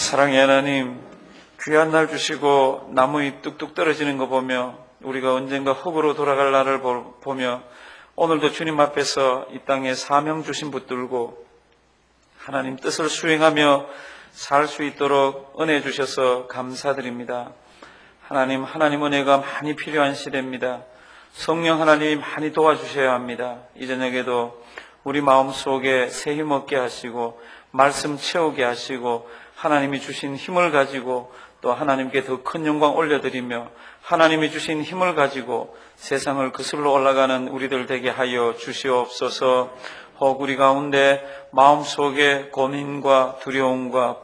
사랑의 하나님, 귀한 날 주시고 나무이 뚝뚝 떨어지는 거 보며 우리가 언젠가 흙으로 돌아갈 날을 보며 오늘도 주님 앞에서 이 땅에 사명 주신 붙들고 하나님 뜻을 수행하며 살 수 있도록 은혜 주셔서 감사드립니다. 하나님 은혜가 많이 필요한 시대입니다. 성령 하나님 많이 도와주셔야 합니다. 이 저녁에도 우리 마음속에 새 힘 얻게 하시고 말씀 채우게 하시고 하나님이 주신 힘을 가지고 또 하나님께 더 큰 영광 올려드리며 하나님이 주신 힘을 가지고 세상을 거슬러 올라가는 우리들 되게 하여 주시옵소서. 혹 우리 가운데 마음속에 고민과 두려움과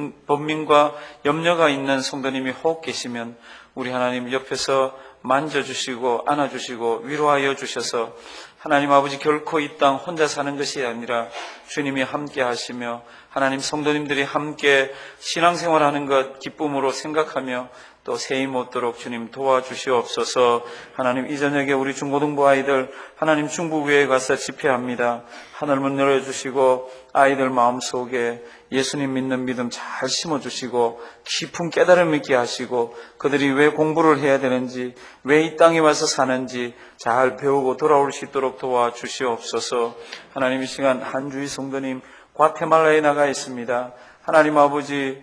번민과 염려가 있는 성도님이 혹 계시면 우리 하나님 옆에서 만져주시고 안아주시고 위로하여 주셔서 하나님 아버지 결코 이 땅 혼자 사는 것이 아니라 주님이 함께 하시며 하나님 성도님들이 함께 신앙생활하는 것 기쁨으로 생각하며 또 새 힘 얻도록 주님 도와주시옵소서. 하나님 이 저녁에 우리 중고등부 아이들 하나님 중부교회에 가서 집회합니다. 하늘문 열어주시고 아이들 마음속에 예수님 믿는 믿음 잘 심어주시고 깊은 깨달음 있게 하시고 그들이 왜 공부를 해야 되는지 왜 이 땅에 와서 사는지 잘 배우고 돌아올 수 있도록 도와주시옵소서. 하나님 이 시간 한 주의 성도님 과테말라에 나가 있습니다. 하나님 아버지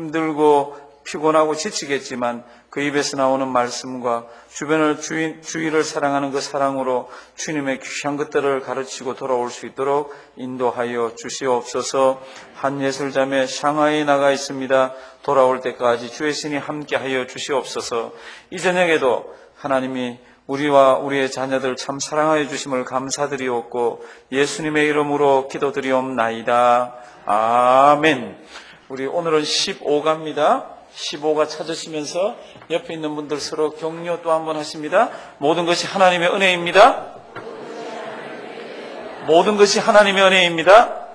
힘들고 피곤하고 지치겠지만 그 입에서 나오는 말씀과 주변을 주위를 사랑하는 그 사랑으로 주님의 귀한 것들을 가르치고 돌아올 수 있도록 인도하여 주시옵소서. 한 예술자매 샹하이에 나가 있습니다. 돌아올 때까지 주의 신이 함께하여 주시옵소서. 이 저녁에도 하나님이 우리와 우리의 자녀들 참 사랑하여 주심을 감사드리옵고 예수님의 이름으로 기도드리옵나이다. 아멘. 우리 오늘은 15가입니다. 15가 찾으시면서 옆에 있는 분들 서로 격려 또 한번 하십니다. 모든 것이 하나님의 은혜입니다. 모든 것이 하나님의 은혜입니다.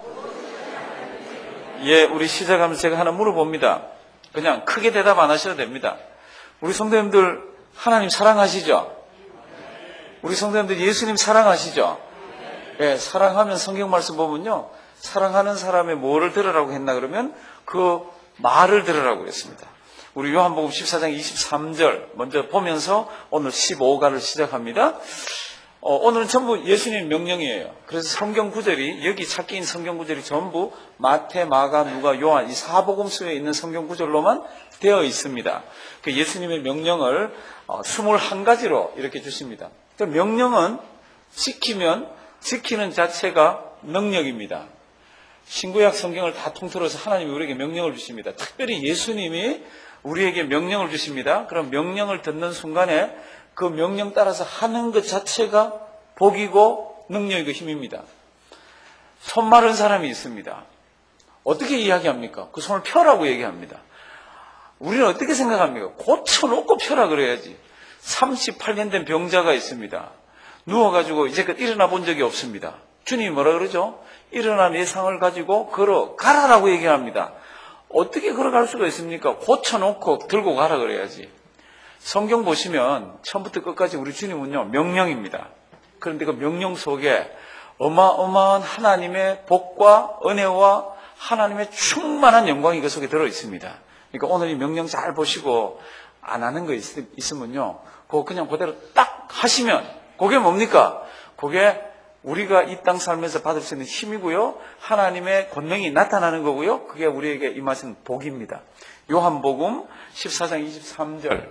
예, 우리 시작하면서 제가 하나 물어봅니다. 그냥 크게 대답 안 하셔도 됩니다. 우리 성도님들 하나님 사랑하시죠? 우리 성도님들 예수님 사랑하시죠? 예, 사랑하면 성경 말씀 보면요. 사랑하는 사람의 뭐를 들으라고 했나 그러면 그 말을 들으라고 했습니다. 우리 요한복음 14장 23절 먼저 보면서 오늘 15가를 시작합니다. 오늘은 전부 예수님 명령이에요. 그래서 성경 구절이 여기 찾기인 성경 구절이 전부 마태, 마가, 누가, 요한 이 사복음서에 있는 성경 구절로만 되어 있습니다. 그 예수님의 명령을 21가지로 이렇게 주십니다. 그 명령은 지키면 지키는 자체가 능력입니다. 신구약 성경을 다 통틀어서 하나님이 우리에게 명령을 주십니다. 특별히 예수님이 우리에게 명령을 주십니다. 그럼 명령을 듣는 순간에 그 명령 따라서 하는 것 자체가 복이고 능력이고 힘입니다. 손 마른 사람이 있습니다. 어떻게 이야기합니까? 그 손을 펴라고 얘기합니다. 우리는 어떻게 생각합니까? 고쳐놓고 펴라 그래야지. 38년 된 병자가 있습니다. 누워가지고 이제껏 일어나 본 적이 없습니다. 주님이 뭐라 그러죠? 일어난 예상을 가지고 걸어가라라고 얘기합니다. 어떻게 걸어갈 수가 있습니까? 고쳐놓고 들고 가라 그래야지. 성경 보시면 처음부터 끝까지 우리 주님은요 명령입니다. 그런데 그 명령 속에 어마어마한 하나님의 복과 은혜와 하나님의 충만한 영광이 그 속에 들어있습니다. 그러니까 오늘 이 명령 잘 보시고 안 하는 거 있으면요 그거 그냥 그대로 딱 하시면 그게 뭡니까? 그게 우리가 이 땅 살면서 받을 수 있는 힘이고요. 하나님의 권능이 나타나는 거고요. 그게 우리에게 임하신 복입니다. 요한복음 14장 23절.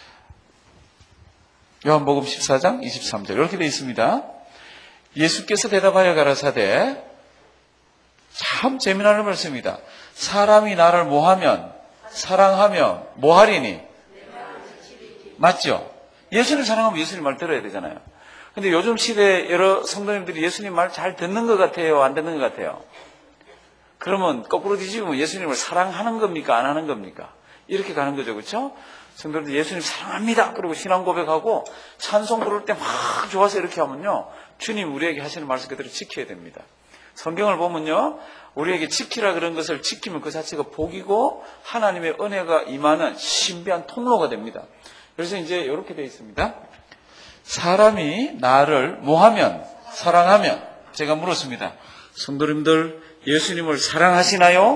요한복음 14장 23절. 이렇게 되어 있습니다. 예수께서 대답하여 가라사대 참 재미나는 말씀입니다. 사람이 나를 뭐하면 사랑하면 뭐하리니? 맞죠? 예수님 사랑하면 예수님 말 들어야 되잖아요. 근데 요즘 시대에 여러 성도님들이 예수님 말 잘 듣는 것 같아요? 안 듣는 것 같아요? 그러면 거꾸로 뒤집으면 예수님을 사랑하는 겁니까? 안 하는 겁니까? 이렇게 가는 거죠. 그렇죠? 성도님들 예수님 사랑합니다. 그리고 신앙 고백하고 찬송 부를 때 막 좋아서 이렇게 하면요. 주님 우리에게 하시는 말씀 그대로 지켜야 됩니다. 성경을 보면요. 우리에게 지키라 그런 것을 지키면 그 자체가 복이고 하나님의 은혜가 임하는 신비한 통로가 됩니다. 그래서 이제 이렇게 되어 있습니다. 사람이 나를 뭐하면 사랑하면 제가 물었습니다. 성도님들 예수님을 사랑하시나요?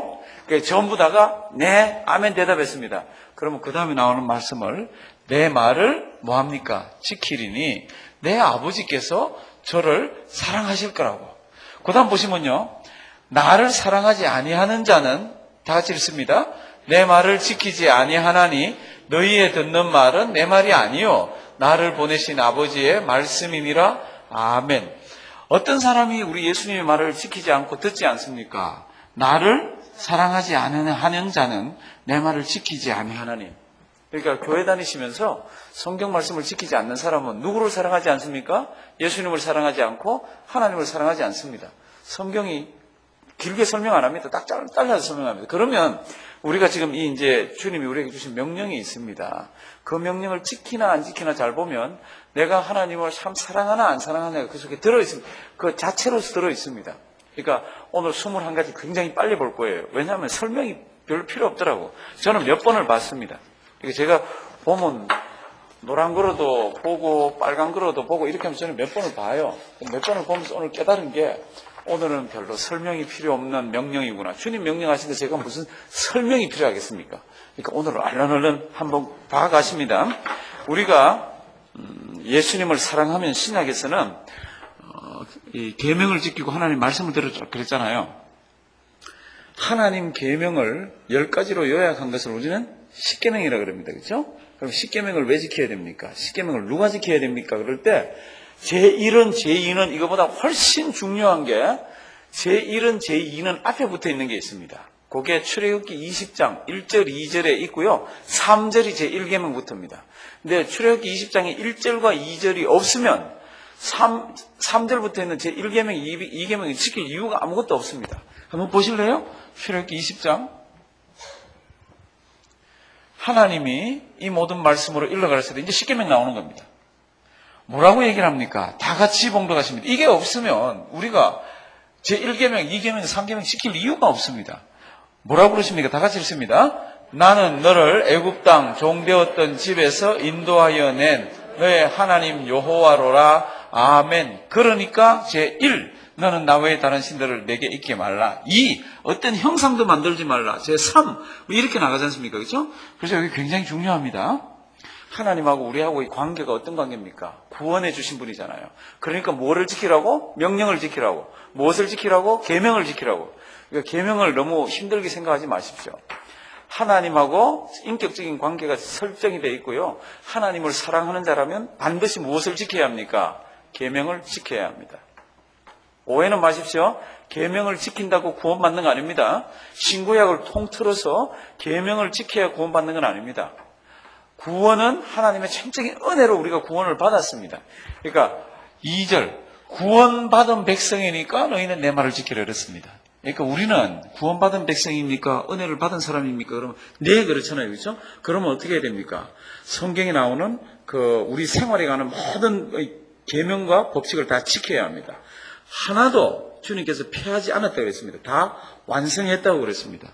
그러니까 전부 다가 네, 아멘 대답했습니다. 그러면 그 다음에 나오는 말씀을 내 말을 뭐합니까? 지키리니 내 아버지께서 저를 사랑하실 거라고. 그 다음 보시면요. 나를 사랑하지 아니하는 자는 다 같이 읽습니다. 내 말을 지키지 아니하나니 너희의 듣는 말은 내 말이 아니요 나를 보내신 아버지의 말씀이니라. 아멘. 어떤 사람이 우리 예수님의 말을 지키지 않고 듣지 않습니까? 나를 사랑하지 않는 자는 내 말을 지키지 아니하나니. 그러니까 교회 다니시면서 성경 말씀을 지키지 않는 사람은 누구를 사랑하지 않습니까? 예수님을 사랑하지 않고 하나님을 사랑하지 않습니다. 성경이 길게 설명 안 합니다. 딱 잘라서 설명합니다. 그러면 우리가 지금 이제 주님이 우리에게 주신 명령이 있습니다. 그 명령을 지키나 안 지키나 잘 보면 내가 하나님을 참 사랑하나 안 사랑하나 그 속에 들어있습니다. 그 자체로서 들어있습니다. 그러니까 오늘 21가지 굉장히 빨리 볼 거예요. 왜냐하면 설명이 별로 필요 없더라고. 저는 몇 번을 봤습니다. 제가 보면 노란 거로도 보고 빨간 거로도 보고 이렇게 하면서 저는 몇 번을 봐요. 몇 번을 보면서 오늘 깨달은 게 오늘은 별로 설명이 필요 없는 명령이구나. 주님 명령하시는데 제가 무슨 설명이 필요하겠습니까? 그러니까 오늘 얼른 한번 봐가십니다. 우리가 예수님을 사랑하면 신약에서는 이 계명을 지키고 하나님 말씀을 들었죠. 그랬잖아요. 하나님 계명을 10가지로 요약한 것을 우리는 십계명이라고 그럽니다. 그렇죠? 그럼 십계명을 왜 지켜야 됩니까? 십계명을 누가 지켜야 됩니까? 그럴 때 제1은 제2는 이거보다 훨씬 중요한 게 제1은 제2는 앞에 붙어 있는 게 있습니다. 그게 출애굽기 20장 1절 2절에 있고요. 3절이 제1계명 붙습니다. 근데 출애굽기 20장에 1절과 2절이 없으면 3절부터 있는 제1계명, 2계명이 지킬 이유가 아무것도 없습니다. 한번 보실래요? 출애굽기 20장. 하나님이 이 모든 말씀으로 일러가르칠 때 이제 십계명 나오는 겁니다. 뭐라고 얘기를 합니까? 다 같이 봉독하십니다. 이게 없으면 우리가 제1계명, 2계명, 3계명 지킬 이유가 없습니다. 뭐라고 그러십니까? 다 같이 읽습니다. 나는 너를 애굽 땅 종되었던 집에서 인도하여 낸 너의 하나님 여호와로라. 아멘. 그러니까 제1, 너는 나 외에 다른 신들을 내게 있게 말라. 2, 어떤 형상도 만들지 말라. 제3, 이렇게 나가지 않습니까? 그렇죠? 그래서 여기 굉장히 중요합니다. 하나님하고 우리하고의 관계가 어떤 관계입니까? 구원해 주신 분이잖아요. 그러니까 뭐를 지키라고? 명령을 지키라고. 무엇을 지키라고? 계명을 지키라고. 그러니까 계명을 너무 힘들게 생각하지 마십시오. 하나님하고 인격적인 관계가 설정이 되어 있고요. 하나님을 사랑하는 자라면 반드시 무엇을 지켜야 합니까? 계명을 지켜야 합니다. 오해는 마십시오. 계명을 지킨다고 구원받는 거 아닙니다. 신구약을 통틀어서 계명을 지켜야 구원받는 건 아닙니다. 구원은 하나님의 천적인 은혜로 우리가 구원을 받았습니다. 그러니까 2절 구원받은 백성이니까 너희는 내 말을 지키라 그랬습니다. 그러니까 우리는 구원받은 백성입니까? 은혜를 받은 사람입니까? 그러면 네, 그렇잖아요. 그렇죠? 그러면 어떻게 해야 됩니까? 성경에 나오는 우리 생활에 가는 모든 계명과 법칙을 다 지켜야 합니다. 하나도 주님께서 폐하지 않았다고 그랬습니다. 다 완성했다고 그랬습니다.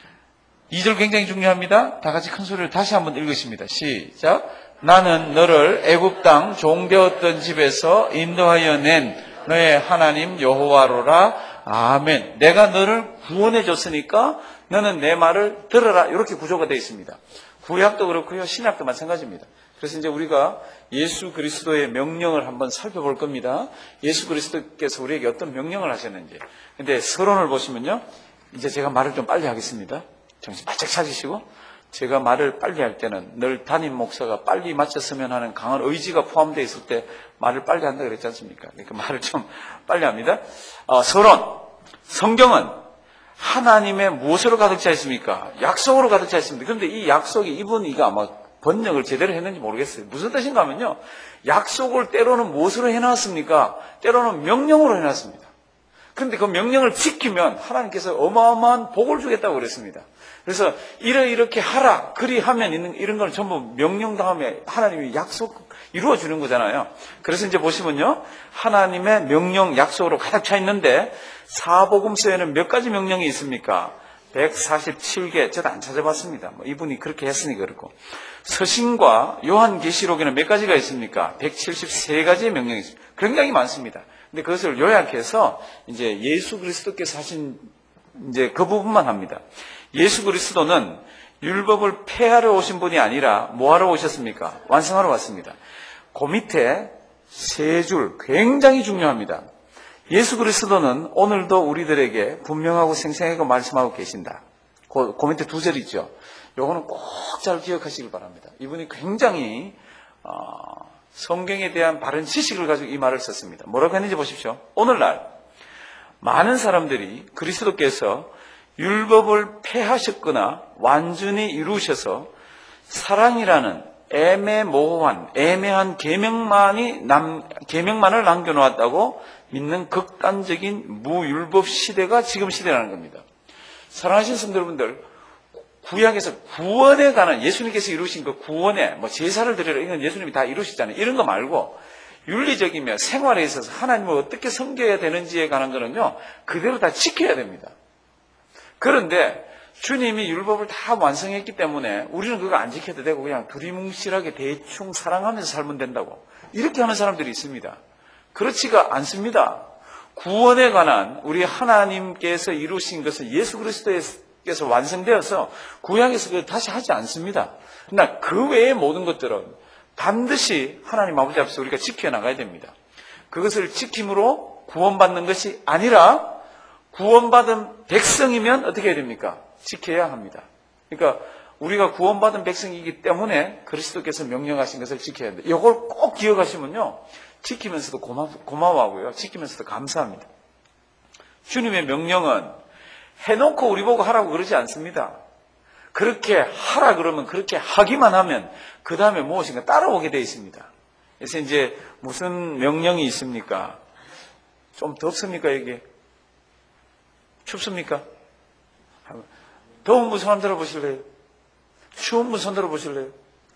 2절 굉장히 중요합니다. 다 같이 큰 소리로 다시 한번 읽으십니다. 시작. 나는 너를 애굽 땅 종되었던 집에서 인도하여 낸 너의 하나님 여호와로라. 아멘. 내가 너를 구원해 줬으니까 너는 내 말을 들어라. 이렇게 구조가 되어 있습니다. 구약도 그렇고요. 신약도 마찬가지입니다. 그래서 이제 우리가 예수 그리스도의 명령을 한번 살펴볼 겁니다. 예수 그리스도께서 우리에게 어떤 명령을 하셨는지. 근데 서론을 보시면요. 이제 제가 말을 좀 빨리 하겠습니다. 정신 바짝 차리시고, 제가 말을 빨리 할 때는 늘 담임 목사가 빨리 마쳤으면 하는 강한 의지가 포함되어 있을 때 말을 빨리 한다 그랬지 않습니까? 그러니까 말을 좀 빨리 합니다. 서론. 성경은 하나님의 무엇으로 가득 차 있습니까? 약속으로 가득 차 있습니다. 그런데 이 약속이 이분이가 아마 번역을 제대로 했는지 모르겠어요. 무슨 뜻인가 하면요. 약속을 때로는 무엇으로 해놨습니까? 때로는 명령으로 해놨습니다. 그런데 그 명령을 지키면 하나님께서 어마어마한 복을 주겠다고 그랬습니다. 그래서 이렇게 하라, 그리하면 이런 건 전부 명령 다음에 하나님이 약속 이루어주는 거잖아요. 그래서 이제 보시면요. 하나님의 명령 약속으로 가득 차 있는데 사복음서에는 몇 가지 명령이 있습니까? 147개. 저도 안 찾아봤습니다. 이분이 그렇게 했으니 그렇고. 서신과 요한계시록에는 몇 가지가 있습니까? 173가지의 명령이 있습니다. 굉장히 많습니다. 근데 그것을 요약해서 이제 예수 그리스도께서 하신 이제 그 부분만 합니다. 예수 그리스도는 율법을 폐하러 오신 분이 아니라 뭐하러 오셨습니까? 완성하러 왔습니다. 그 밑에 세 줄 굉장히 중요합니다. 예수 그리스도는 오늘도 우리들에게 분명하고 생생하게 말씀하고 계신다. 그 밑에 두 절 있죠. 요거는 꼭 잘 기억하시길 바랍니다. 이분이 굉장히 성경에 대한 바른 지식을 가지고 이 말을 썼습니다. 뭐라고 했는지 보십시오. 오늘날 많은 사람들이 그리스도께서 율법을 폐하셨거나 완전히 이루셔서 사랑이라는 애매한 계명만을 남겨놓았다고 믿는 극단적인 무율법 시대가 지금 시대라는 겁니다. 사랑하시는 성도 여러분들, 구약에서 구원에 관한 예수님께서 이루신 그 구원에 제사를 드리라 이건 예수님이 다 이루셨잖아요. 이런 거 말고 윤리적이며 생활에 있어서 하나님을 어떻게 섬겨야 되는지에 관한 거는요 그대로 다 지켜야 됩니다. 그런데 주님이 율법을 다 완성했기 때문에 우리는 그거 안 지켜도 되고 그냥 두리뭉실하게 대충 사랑하면서 살면 된다고 이렇게 하는 사람들이 있습니다. 그렇지가 않습니다. 구원에 관한 우리 하나님께서 이루신 것은 예수 그리스도께서 완성되어서 구약에서 그걸 다시 하지 않습니다. 그러나 그 외의 모든 것들은 반드시 하나님 아버지 앞에서 우리가 지켜나가야 됩니다. 그것을 지킴으로 구원받는 것이 아니라 구원받은 백성이면 어떻게 해야 됩니까? 지켜야 합니다. 그러니까 우리가 구원받은 백성이기 때문에 그리스도께서 명령하신 것을 지켜야 합니다. 이걸 꼭 기억하시면요. 지키면서도 고마워하고요. 지키면서도 감사합니다. 주님의 명령은 해놓고 우리 보고 하라고 그러지 않습니다. 그렇게 하라 그러면 그렇게 하기만 하면 그 다음에 무엇인가 따라오게 되어 있습니다. 그래서 이제 무슨 명령이 있습니까? 좀 덥습니까 여기? 춥습니까? 더운 분 손 한번 들어보실래요? 추운 분 손 들어보실래요?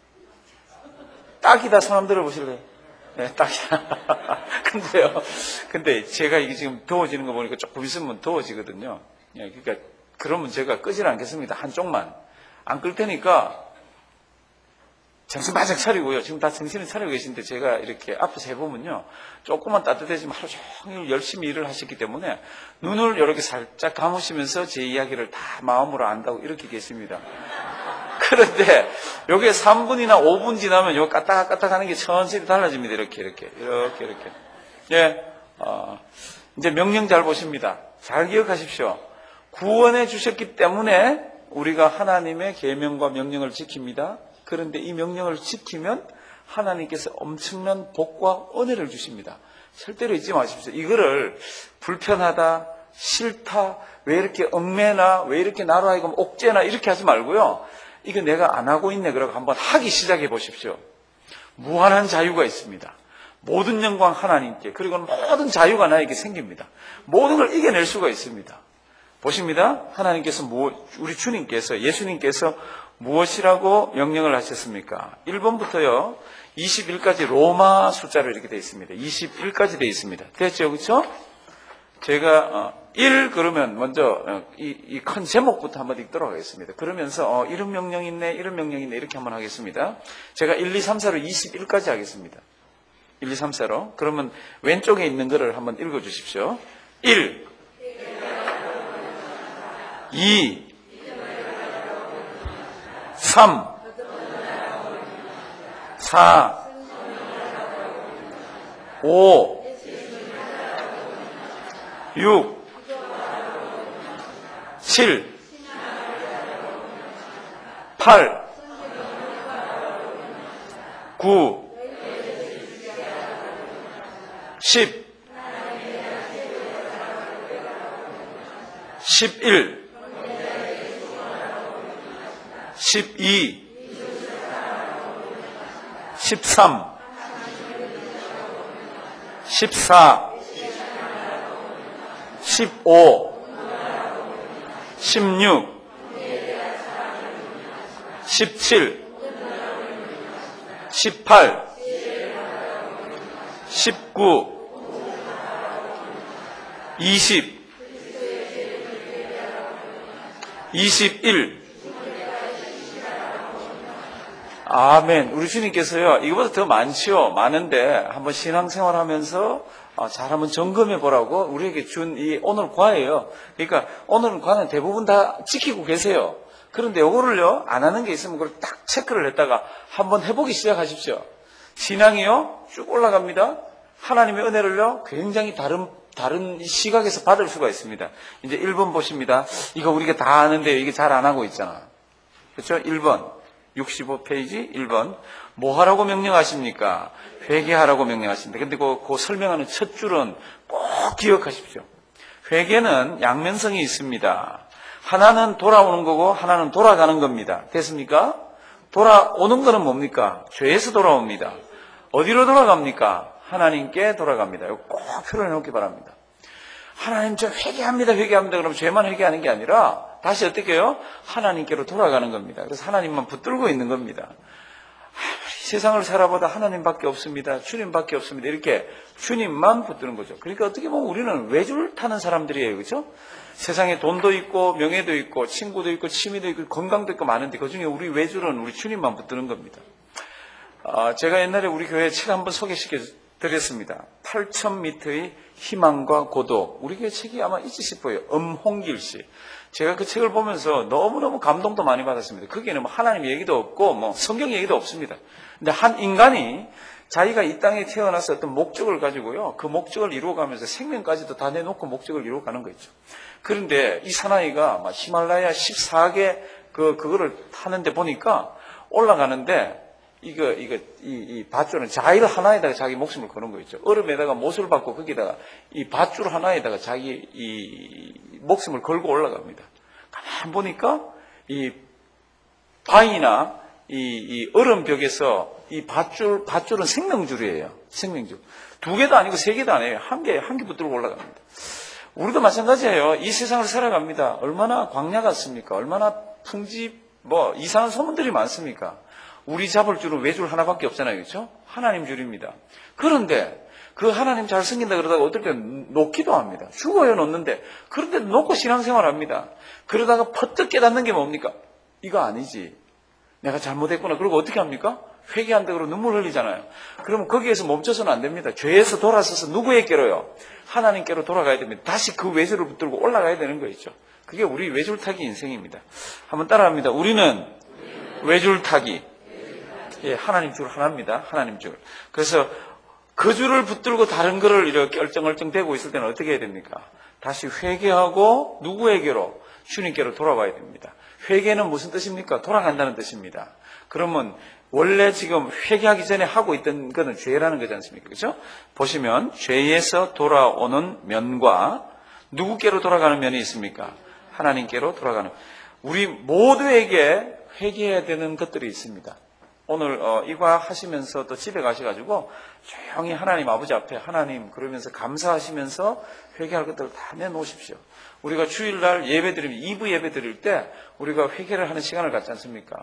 딱이다 손 한번 들어보실래요? 네, 딱이다. 근데 제가 이게 지금 더워지는 거 보니까 조금 있으면 더워지거든요. 예, 그러니까 그러면 제가 끄질 않겠습니다. 한쪽만. 안 끌 테니까 정신 바짝 차리고요. 지금 다 정신을 차리고 계신데 제가 이렇게 앞에서 해보면요. 조금만 따뜻해지면 하루 종일 열심히 일을 하셨기 때문에 눈을 이렇게 살짝 감으시면서 제 이야기를 다 마음으로 안다고 이렇게 계십니다. 그런데 여기에 3분이나 5분 지나면 요 까딱까딱 하는 게 천천히 달라집니다. 이렇게. 예, 이제 명령 잘 보십니다. 잘 기억하십시오. 구원해 주셨기 때문에 우리가 하나님의 계명과 명령을 지킵니다. 그런데 이 명령을 지키면 하나님께서 엄청난 복과 은혜를 주십니다. 절대로 잊지 마십시오. 이거를 불편하다, 싫다, 왜 이렇게 얽매나, 왜 이렇게 나로 하여금 옥죄나 이렇게 하지 말고요. 이거 내가 안 하고 있네 그러고 한번 하기 시작해 보십시오. 무한한 자유가 있습니다. 모든 영광 하나님께, 그리고 모든 자유가 나에게 생깁니다. 모든 걸 이겨낼 수가 있습니다. 보십니다. 하나님께서 우리 주님께서, 예수님께서 무엇이라고 명령을 하셨습니까? 1번부터요 21까지 로마 숫자로 이렇게 되어 있습니다. 21까지 되어 있습니다. 됐죠? 그렇죠? 제가 1 그러면 먼저 이 큰 제목부터 한번 읽도록 하겠습니다. 그러면서 이런 명령이 있네 이런 명령이 있네 이렇게 한번 하겠습니다. 제가 1, 2, 3, 4로 21까지 하겠습니다. 1, 2, 3, 4로. 그러면 왼쪽에 있는 거를 한번 읽어주십시오. 1 2 3 4 5 6 7 8 9 10 11 12 13 14 15 16 17 18 19 20 21 아멘. 우리 주님께서요, 이거보다 더 많지요. 많은데, 한번 신앙생활 하면서 잘 한번 점검해 보라고 우리에게 준 이 오늘 과예요. 그러니까 오늘 과는 대부분 다 지키고 계세요. 그런데 요거를요, 안 하는 게 있으면 그걸 딱 체크를 했다가 한번 해보기 시작하십시오. 신앙이요, 쭉 올라갑니다. 하나님의 은혜를요, 굉장히 다른 시각에서 받을 수가 있습니다. 이제 1번 보십니다. 이거 우리가 다 아는데요, 이게 잘 안 하고 있잖아. 그렇죠? 1번. 65페이지 1번. 뭐 하라고 명령하십니까? 회개하라고 명령하십니다. 근데 그 설명하는 첫 줄은 꼭 기억하십시오. 회개는 양면성이 있습니다. 하나는 돌아오는 거고 하나는 돌아가는 겁니다. 됐습니까? 돌아오는 거는 뭡니까? 죄에서 돌아옵니다. 어디로 돌아갑니까? 하나님께 돌아갑니다. 이거 꼭 표현해 놓기 바랍니다. 하나님 저 회개합니다. 그럼 죄만 회개하는 게 아니라 다시 어떻게 해요? 하나님께로 돌아가는 겁니다. 그래서 하나님만 붙들고 있는 겁니다. 세상을 살아보다 하나님밖에 없습니다. 주님밖에 없습니다. 이렇게 주님만 붙드는 거죠. 그러니까 어떻게 보면 우리는 외줄 타는 사람들이에요. 그렇죠? 세상에 돈도 있고 명예도 있고 친구도 있고 취미도 있고 건강도 있고 많은데 그중에 우리 외줄은 우리 주님만 붙드는 겁니다. 제가 옛날에 우리 교회에 책 한번 소개시켜 드렸습니다. 8,000m의 희망과 고독. 우리 교회 책이 아마 있지 싶어요. 엄홍길 씨. 제가 그 책을 보면서 너무너무 감동도 많이 받았습니다. 거기에는 뭐 하나님 얘기도 없고 뭐 성경 얘기도 없습니다. 근데 한 인간이 자기가 이 땅에 태어나서 어떤 목적을 가지고요, 그 목적을 이루어가면서 생명까지도 다 내놓고 목적을 이루어가는 거 있죠. 그런데 이 사나이가 히말라야 14개 그거를 타는데 보니까 올라가는데 이 밧줄은 자일 하나에다가 자기 목숨을 거는 거 있죠. 얼음에다가 못을 받고 거기다가 이 밧줄 하나에다가 자기 이 목숨을 걸고 올라갑니다. 가만 보니까 이 바위나 이 얼음 벽에서 이 밧줄은 생명줄이에요. 생명줄. 2개도 아니고 3개도 아니에요. 한 개 붙들고 올라갑니다. 우리도 마찬가지예요. 이 세상을 살아갑니다. 얼마나 광야 같습니까? 얼마나 이상한 소문들이 많습니까? 우리 잡을 줄은 외줄 하나밖에 없잖아요. 그렇죠? 하나님 줄입니다. 그런데 그 하나님 잘 섬긴다 그러다가 어떨 때 놓기도 합니다. 죽어요, 놓는데. 그런데 놓고 신앙생활 합니다. 그러다가 퍼뜩 깨닫는 게 뭡니까? 이거 아니지. 내가 잘못했구나. 그리고 어떻게 합니까? 회개한다 그러고 눈물 흘리잖아요. 그러면 거기에서 멈춰서는 안 됩니다. 죄에서 돌아서서 누구에게로요? 하나님께로 돌아가야 됩니다. 다시 그 외줄을 붙들고 올라가야 되는 거 있죠. 그게 우리 외줄타기 인생입니다. 한번 따라합니다. 우리는 외줄타기. 예, 하나님 줄 하나입니다. 하나님 줄. 그래서 그 줄을 붙들고 다른 거를 이렇게 얼쩡얼쩡대고 있을 때는 어떻게 해야 됩니까? 다시 회개하고 누구에게로? 주님께로 돌아와야 됩니다. 회개는 무슨 뜻입니까? 돌아간다는 뜻입니다. 그러면 원래 지금 회개하기 전에 하고 있던 것은 죄라는 거지 않습니까? 그렇죠? 보시면 죄에서 돌아오는 면과 누구께로 돌아가는 면이 있습니까? 하나님께로 돌아가는. 우리 모두에게 회개해야 되는 것들이 있습니다. 오늘 이과 하시면서 또 집에 가셔가지고 조용히 하나님 아버지 앞에 하나님 그러면서 감사하시면서 회개할 것들을 다 내놓으십시오. 우리가 주일날 예배 드리면 2부 예배 드릴 때 우리가 회개를 하는 시간을 갖지 않습니까?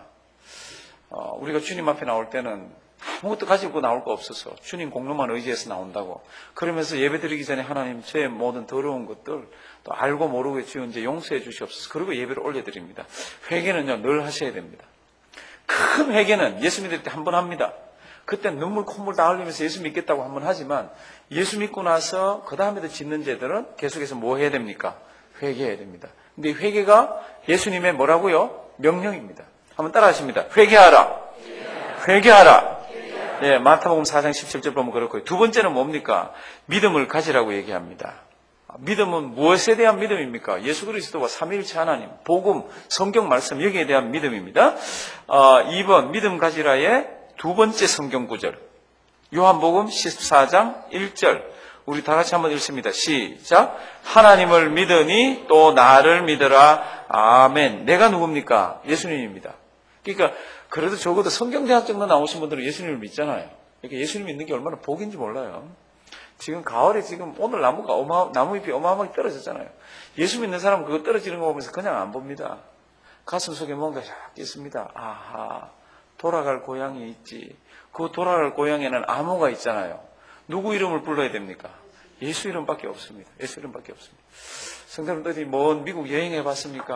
우리가 주님 앞에 나올 때는 아무것도 가지고 나올 거 없어서 주님 공로만 의지해서 나온다고 그러면서 예배 드리기 전에 하나님 제 모든 더러운 것들 또 알고 모르고 주여 이제 용서해 주시옵소서. 그리고 예배를 올려드립니다. 회개는요 늘 하셔야 됩니다. 큰 회개는 예수 믿을 때 한 번 합니다. 그때 눈물 콧물 다 흘리면서 예수 믿겠다고 한 번 하지만 예수 믿고 나서 그 다음에도 짓는 죄들은 계속해서 뭐 해야 됩니까? 회개해야 됩니다. 근데 회개가 예수님의 뭐라고요? 명령입니다. 한번 따라 하십니다. 회개하라. 회개하라. 예, 마태복음 4장 17절 보면 그렇고요. 두 번째는 뭡니까? 믿음을 가지라고 얘기합니다. 믿음은 무엇에 대한 믿음입니까? 예수 그리스도와 삼위일체 하나님, 복음, 성경 말씀 여기에 대한 믿음입니다. 2번 믿음 가지라의 두 번째 성경 구절. 요한복음 14장 1절. 우리 다 같이 한번 읽습니다. 시작. 하나님을 믿으니 또 나를 믿으라. 아멘. 내가 누굽니까? 예수님입니다. 그러니까 그래도 적어도 성경대학 정도 나오신 분들은 예수님을 믿잖아요. 그러니까 예수님 믿는 게 얼마나 복인지 몰라요. 지금 가을에 지금 오늘 나무잎이 어마어마하게 떨어졌잖아요. 예수 믿는 사람은 그거 떨어지는 거 보면서 그냥 안 봅니다. 가슴 속에 뭔가 쫙 있습니다. 아하, 돌아갈 고향이 있지. 그 돌아갈 고향에는 암호가 있잖아요. 누구 이름을 불러야 됩니까? 예수 이름밖에 없습니다. 예수 이름밖에 없습니다. 성도님들이 먼 미국 여행해 봤습니까?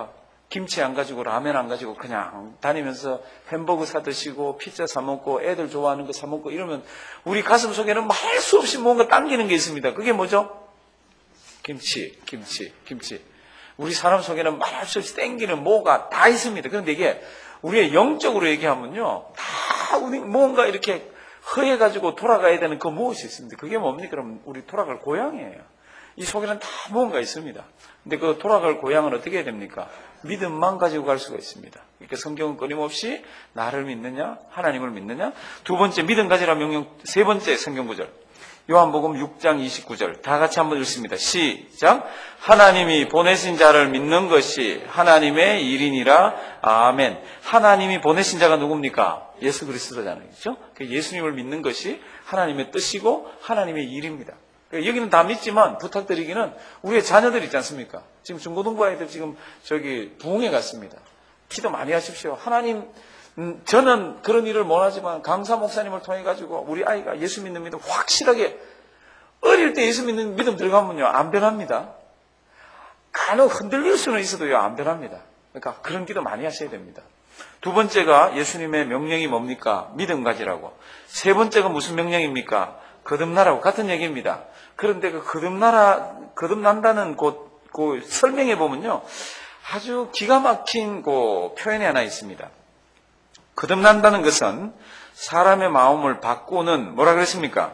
김치 안 가지고 라면 안 가지고 그냥 다니면서 햄버거 사 드시고 피자 사 먹고 애들 좋아하는 거 사 먹고 이러면 우리 가슴 속에는 말 수 없이 뭔가 당기는 게 있습니다. 그게 뭐죠? 김치. 우리 사람 속에는 말할 수 없이 당기는 뭐가 다 있습니다. 그런데 이게 우리의 영적으로 얘기하면요, 다 우리 뭔가 이렇게 허해가지고 돌아가야 되는 그 무엇이 있습니다. 그게 뭡니까? 그럼 우리 돌아갈 고향이에요. 이 속에는 다 뭔가 있습니다. 근데 그 돌아갈 고향은 어떻게 해야 됩니까? 믿음만 가지고 갈 수가 있습니다. 그러니까 성경은 끊임없이 나를 믿느냐, 하나님을 믿느냐. 두 번째, 믿음 가지라 명령. 세 번째 성경 구절. 요한복음 6장 29절. 다 같이 한번 읽습니다. 시작. 하나님이 보내신 자를 믿는 것이 하나님의 일이니라. 아멘. 하나님이 보내신 자가 누굽니까? 예수 그리스도잖아요. 그렇죠? 예수님을 믿는 것이 하나님의 뜻이고 하나님의 일입니다. 여기는 다 믿지만 부탁드리기는 우리의 자녀들 있지 않습니까? 지금 중고등부 아이들 지금 부흥회 갔습니다. 기도 많이 하십시오. 하나님, 저는 그런 일을 못하지만 강사 목사님을 통해 가지고 우리 아이가 예수 믿는 믿음 확실하게 어릴 때 예수 믿는 믿음 들어가면요 안 변합니다. 간혹 흔들릴 수는 있어도요 안 변합니다. 그러니까 그런 기도 많이 하셔야 됩니다. 두 번째가 예수님의 명령이 뭡니까? 믿음 가지라고. 세 번째가 무슨 명령입니까? 거듭나라고. 같은 얘기입니다. 그런데 그 거듭난다는 그 설명해 보면요 아주 기가 막힌 그 표현이 하나 있습니다. 거듭난다는 것은 사람의 마음을 바꾸는 뭐라 그랬습니까?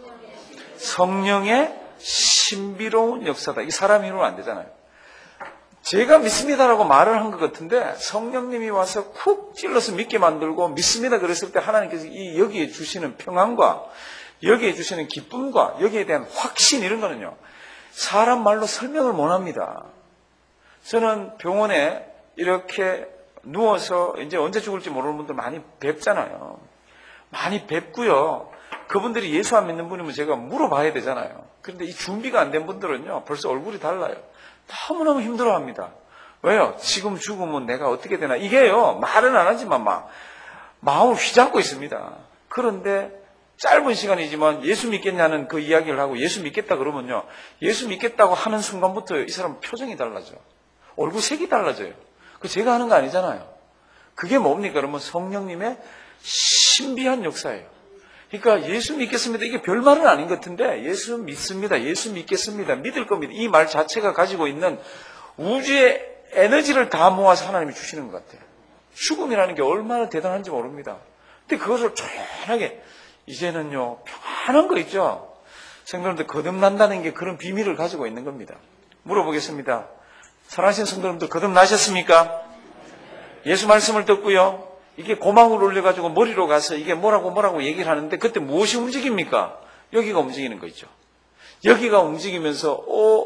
성령의 신비로운 역사다. 이게 사람 힘으로 안 되잖아요. 제가 믿습니다라고 말을 한 것 같은데 성령님이 와서 쿡 찔러서 믿게 만들고 믿습니다 그랬을 때 하나님께서 여기에 주시는 평안과 여기에 주시는 기쁨과 여기에 대한 확신 이런 거는요 사람 말로 설명을 못합니다. 저는 병원에 이렇게 누워서 이제 언제 죽을지 모르는 분들 많이 뵙잖아요. 많이 뵙고요. 그분들이 예수 안 믿는 분이면 제가 물어봐야 되잖아요. 그런데 이 준비가 안 된 분들은요 벌써 얼굴이 달라요. 너무너무 힘들어합니다. 왜요? 지금 죽으면 내가 어떻게 되나. 이게요 말은 안 하지만 마음을 휘잡고 있습니다. 그런데 짧은 시간이지만 예수 믿겠냐는 그 이야기를 하고 예수 믿겠다 그러면요 예수 믿겠다고 하는 순간부터 이 사람 표정이 달라져. 얼굴 색이 달라져요. 그 제가 하는 거 아니잖아요. 그게 뭡니까? 그러면 성령님의 신비한 역사예요. 그러니까 예수 믿겠습니다. 이게 별말은 아닌 것 같은데 예수 믿습니다. 예수 믿겠습니다. 믿을 겁니다. 이 말 자체가 가지고 있는 우주의 에너지를 다 모아서 하나님이 주시는 것 같아요. 죽음이라는 게 얼마나 대단한지 모릅니다. 근데 그것을 조용하게 이제는요 평안한 거 있죠. 성도님들 거듭난다는 게 그런 비밀을 가지고 있는 겁니다. 물어보겠습니다. 사랑하시는 성도님들 거듭나셨습니까? 예수 말씀을 듣고요. 이게 고망을 올려가지고 머리로 가서 이게 뭐라고 얘기를 하는데 그때 무엇이 움직입니까? 여기가 움직이는 거 있죠. 여기가 움직이면서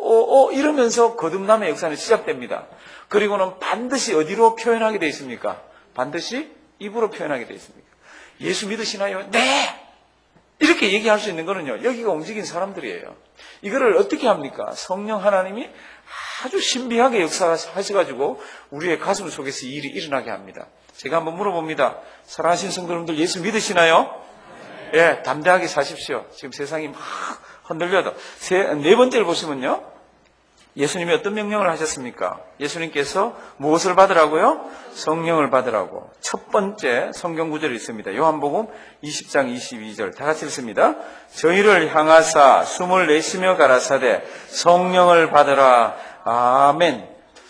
이러면서 거듭남의 역사는 시작됩니다. 그리고는 반드시 어디로 표현하게 되어 있습니까? 반드시 입으로 표현하게 되어 있습니다. 예수 믿으시나요? 네! 이렇게 얘기할 수 있는 거는요. 여기가 움직인 사람들이에요. 이거를 어떻게 합니까? 성령 하나님이 아주 신비하게 역사하셔가지고 우리의 가슴 속에서 이 일이 일어나게 합니다. 제가 한번 물어봅니다. 사랑하시는 성도님들 예수 믿으시나요? 예, 담대하게 사십시오. 지금 세상이 막 흔들려도. 네 번째를 보시면요. 예수님이 어떤 명령을 하셨습니까? 예수님께서 무엇을 받으라고요? 성령을 받으라고. 첫 번째 성경 구절이 있습니다. 요한복음 20장 22절 다 같이 읽습니다. 저희를 향하사 숨을 내쉬며 가라사대 성령을 받으라. 아멘.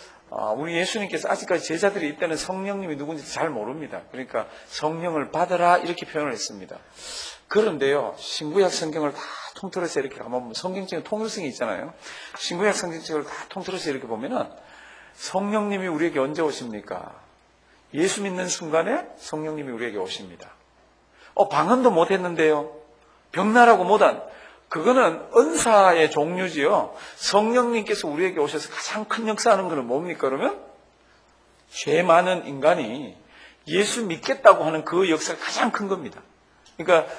우리 예수님께서 아직까지 제자들이 이때는 성령님이 누군지 잘 모릅니다. 그러니까 성령을 받으라 이렇게 표현을 했습니다. 그런데요, 신구약 성경을 다 통틀어서 이렇게 가면 성경책에 통일성이 있잖아요. 신구약 성경책을 다 통틀어서 이렇게 보면은 성령님이 우리에게 언제 오십니까? 예수 믿는 순간에 성령님이 우리에게 오십니다. 방언도 못했는데요. 병나라고 못한. 그거는 은사의 종류지요. 성령님께서 우리에게 오셔서 가장 큰 역사하는 것은 뭡니까? 그러면 죄 많은 인간이 예수 믿겠다고 하는 그 역사가 가장 큰 겁니다. 그러니까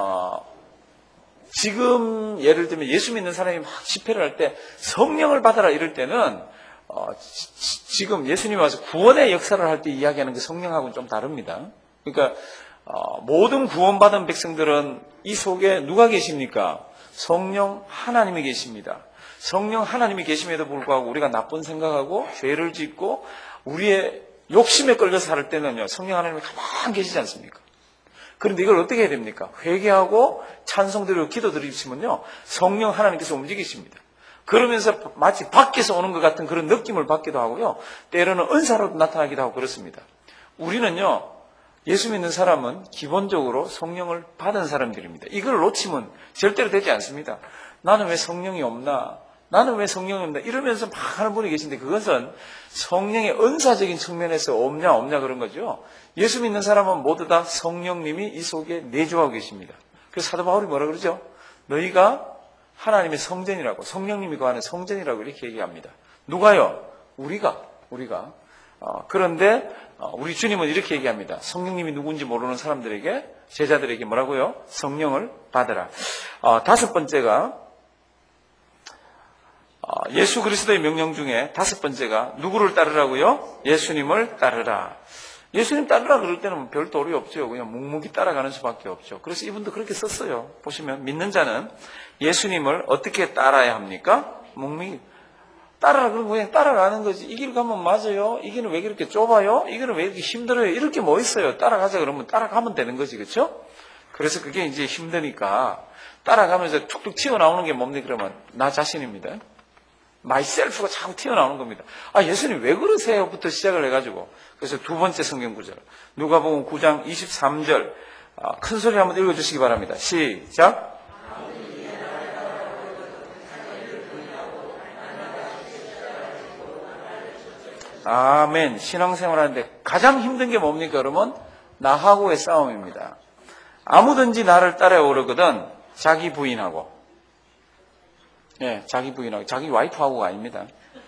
지금 예를 들면 예수 믿는 사람이 막 집회를 할 때 성령을 받아라 이럴 때는 지금 예수님이 와서 구원의 역사를 할 때 이야기하는 게 성령하고는 좀 다릅니다. 그러니까 모든 구원받은 백성들은 이 속에 누가 계십니까? 성령 하나님이 계십니다. 성령 하나님이 계심에도 불구하고 우리가 나쁜 생각하고 죄를 짓고 우리의 욕심에 끌려서 살 때는요, 성령 하나님이 가만히 계시지 않습니까? 그런데 이걸 어떻게 해야 됩니까? 회개하고 찬송드리고 기도드리시면요, 성령 하나님께서 움직이십니다. 그러면서 마치 밖에서 오는 것 같은 그런 느낌을 받기도 하고요, 때로는 은사로도 나타나기도 하고 그렇습니다. 우리는요, 예수 믿는 사람은 기본적으로 성령을 받은 사람들입니다. 이걸 놓치면 절대로 되지 않습니다. 나는 왜 성령이 없나? 나는 왜 성령이 없나? 이러면서 막 하는 분이 계신데, 그것은 성령의 은사적인 측면에서 없냐 그런 거죠. 예수 믿는 사람은 모두 다 성령님이 이 속에 내주하고 계십니다. 그래서 사도 바울이 뭐라 그러죠? 너희가 하나님의 성전이라고, 성령님이 거하는 성전이라고 이렇게 얘기합니다. 누가요? 우리가. 그런데 우리 주님은 이렇게 얘기합니다. 성령님이 누군지 모르는 사람들에게, 제자들에게 뭐라고요? 성령을 받으라. 다섯 번째가, 예수 그리스도의 명령 중에 다섯 번째가 누구를 따르라고요? 예수님을 따르라. 예수님 따르라 그럴 때는 별 도리 없죠. 그냥 묵묵히 따라가는 수밖에 없죠. 그래서 이분도 그렇게 썼어요. 보시면 믿는 자는 예수님을 어떻게 따라야 합니까? 묵묵히 따라라 그러면 그냥 따라가는 거지. 이 길 가면 맞아요? 이 길은 왜 이렇게 좁아요? 이 길은 왜 이렇게 힘들어요? 이럴 게 뭐 있어요? 따라가자 그러면 따라가면 되는 거지, 그렇죠? 그래서 그게 이제 힘드니까 따라가면서 툭툭 튀어나오는 게 뭡니까? 그러면 나 자신입니다. myself가 자꾸 튀어나오는 겁니다. 예수님 왜 그러세요? 부터 시작을 해가지고. 그래서 두 번째 성경 구절, 누가복음 9장 23절, 큰 소리 한번 읽어주시기 바랍니다. 시작. 아멘. 신앙생활 하는데 가장 힘든 게 뭡니까? 그러면 나하고의 싸움입니다. 아무든지 나를 따라오려거든 자기 부인하고, 자기 부인하고, 자기 와이프하고가 아닙니다.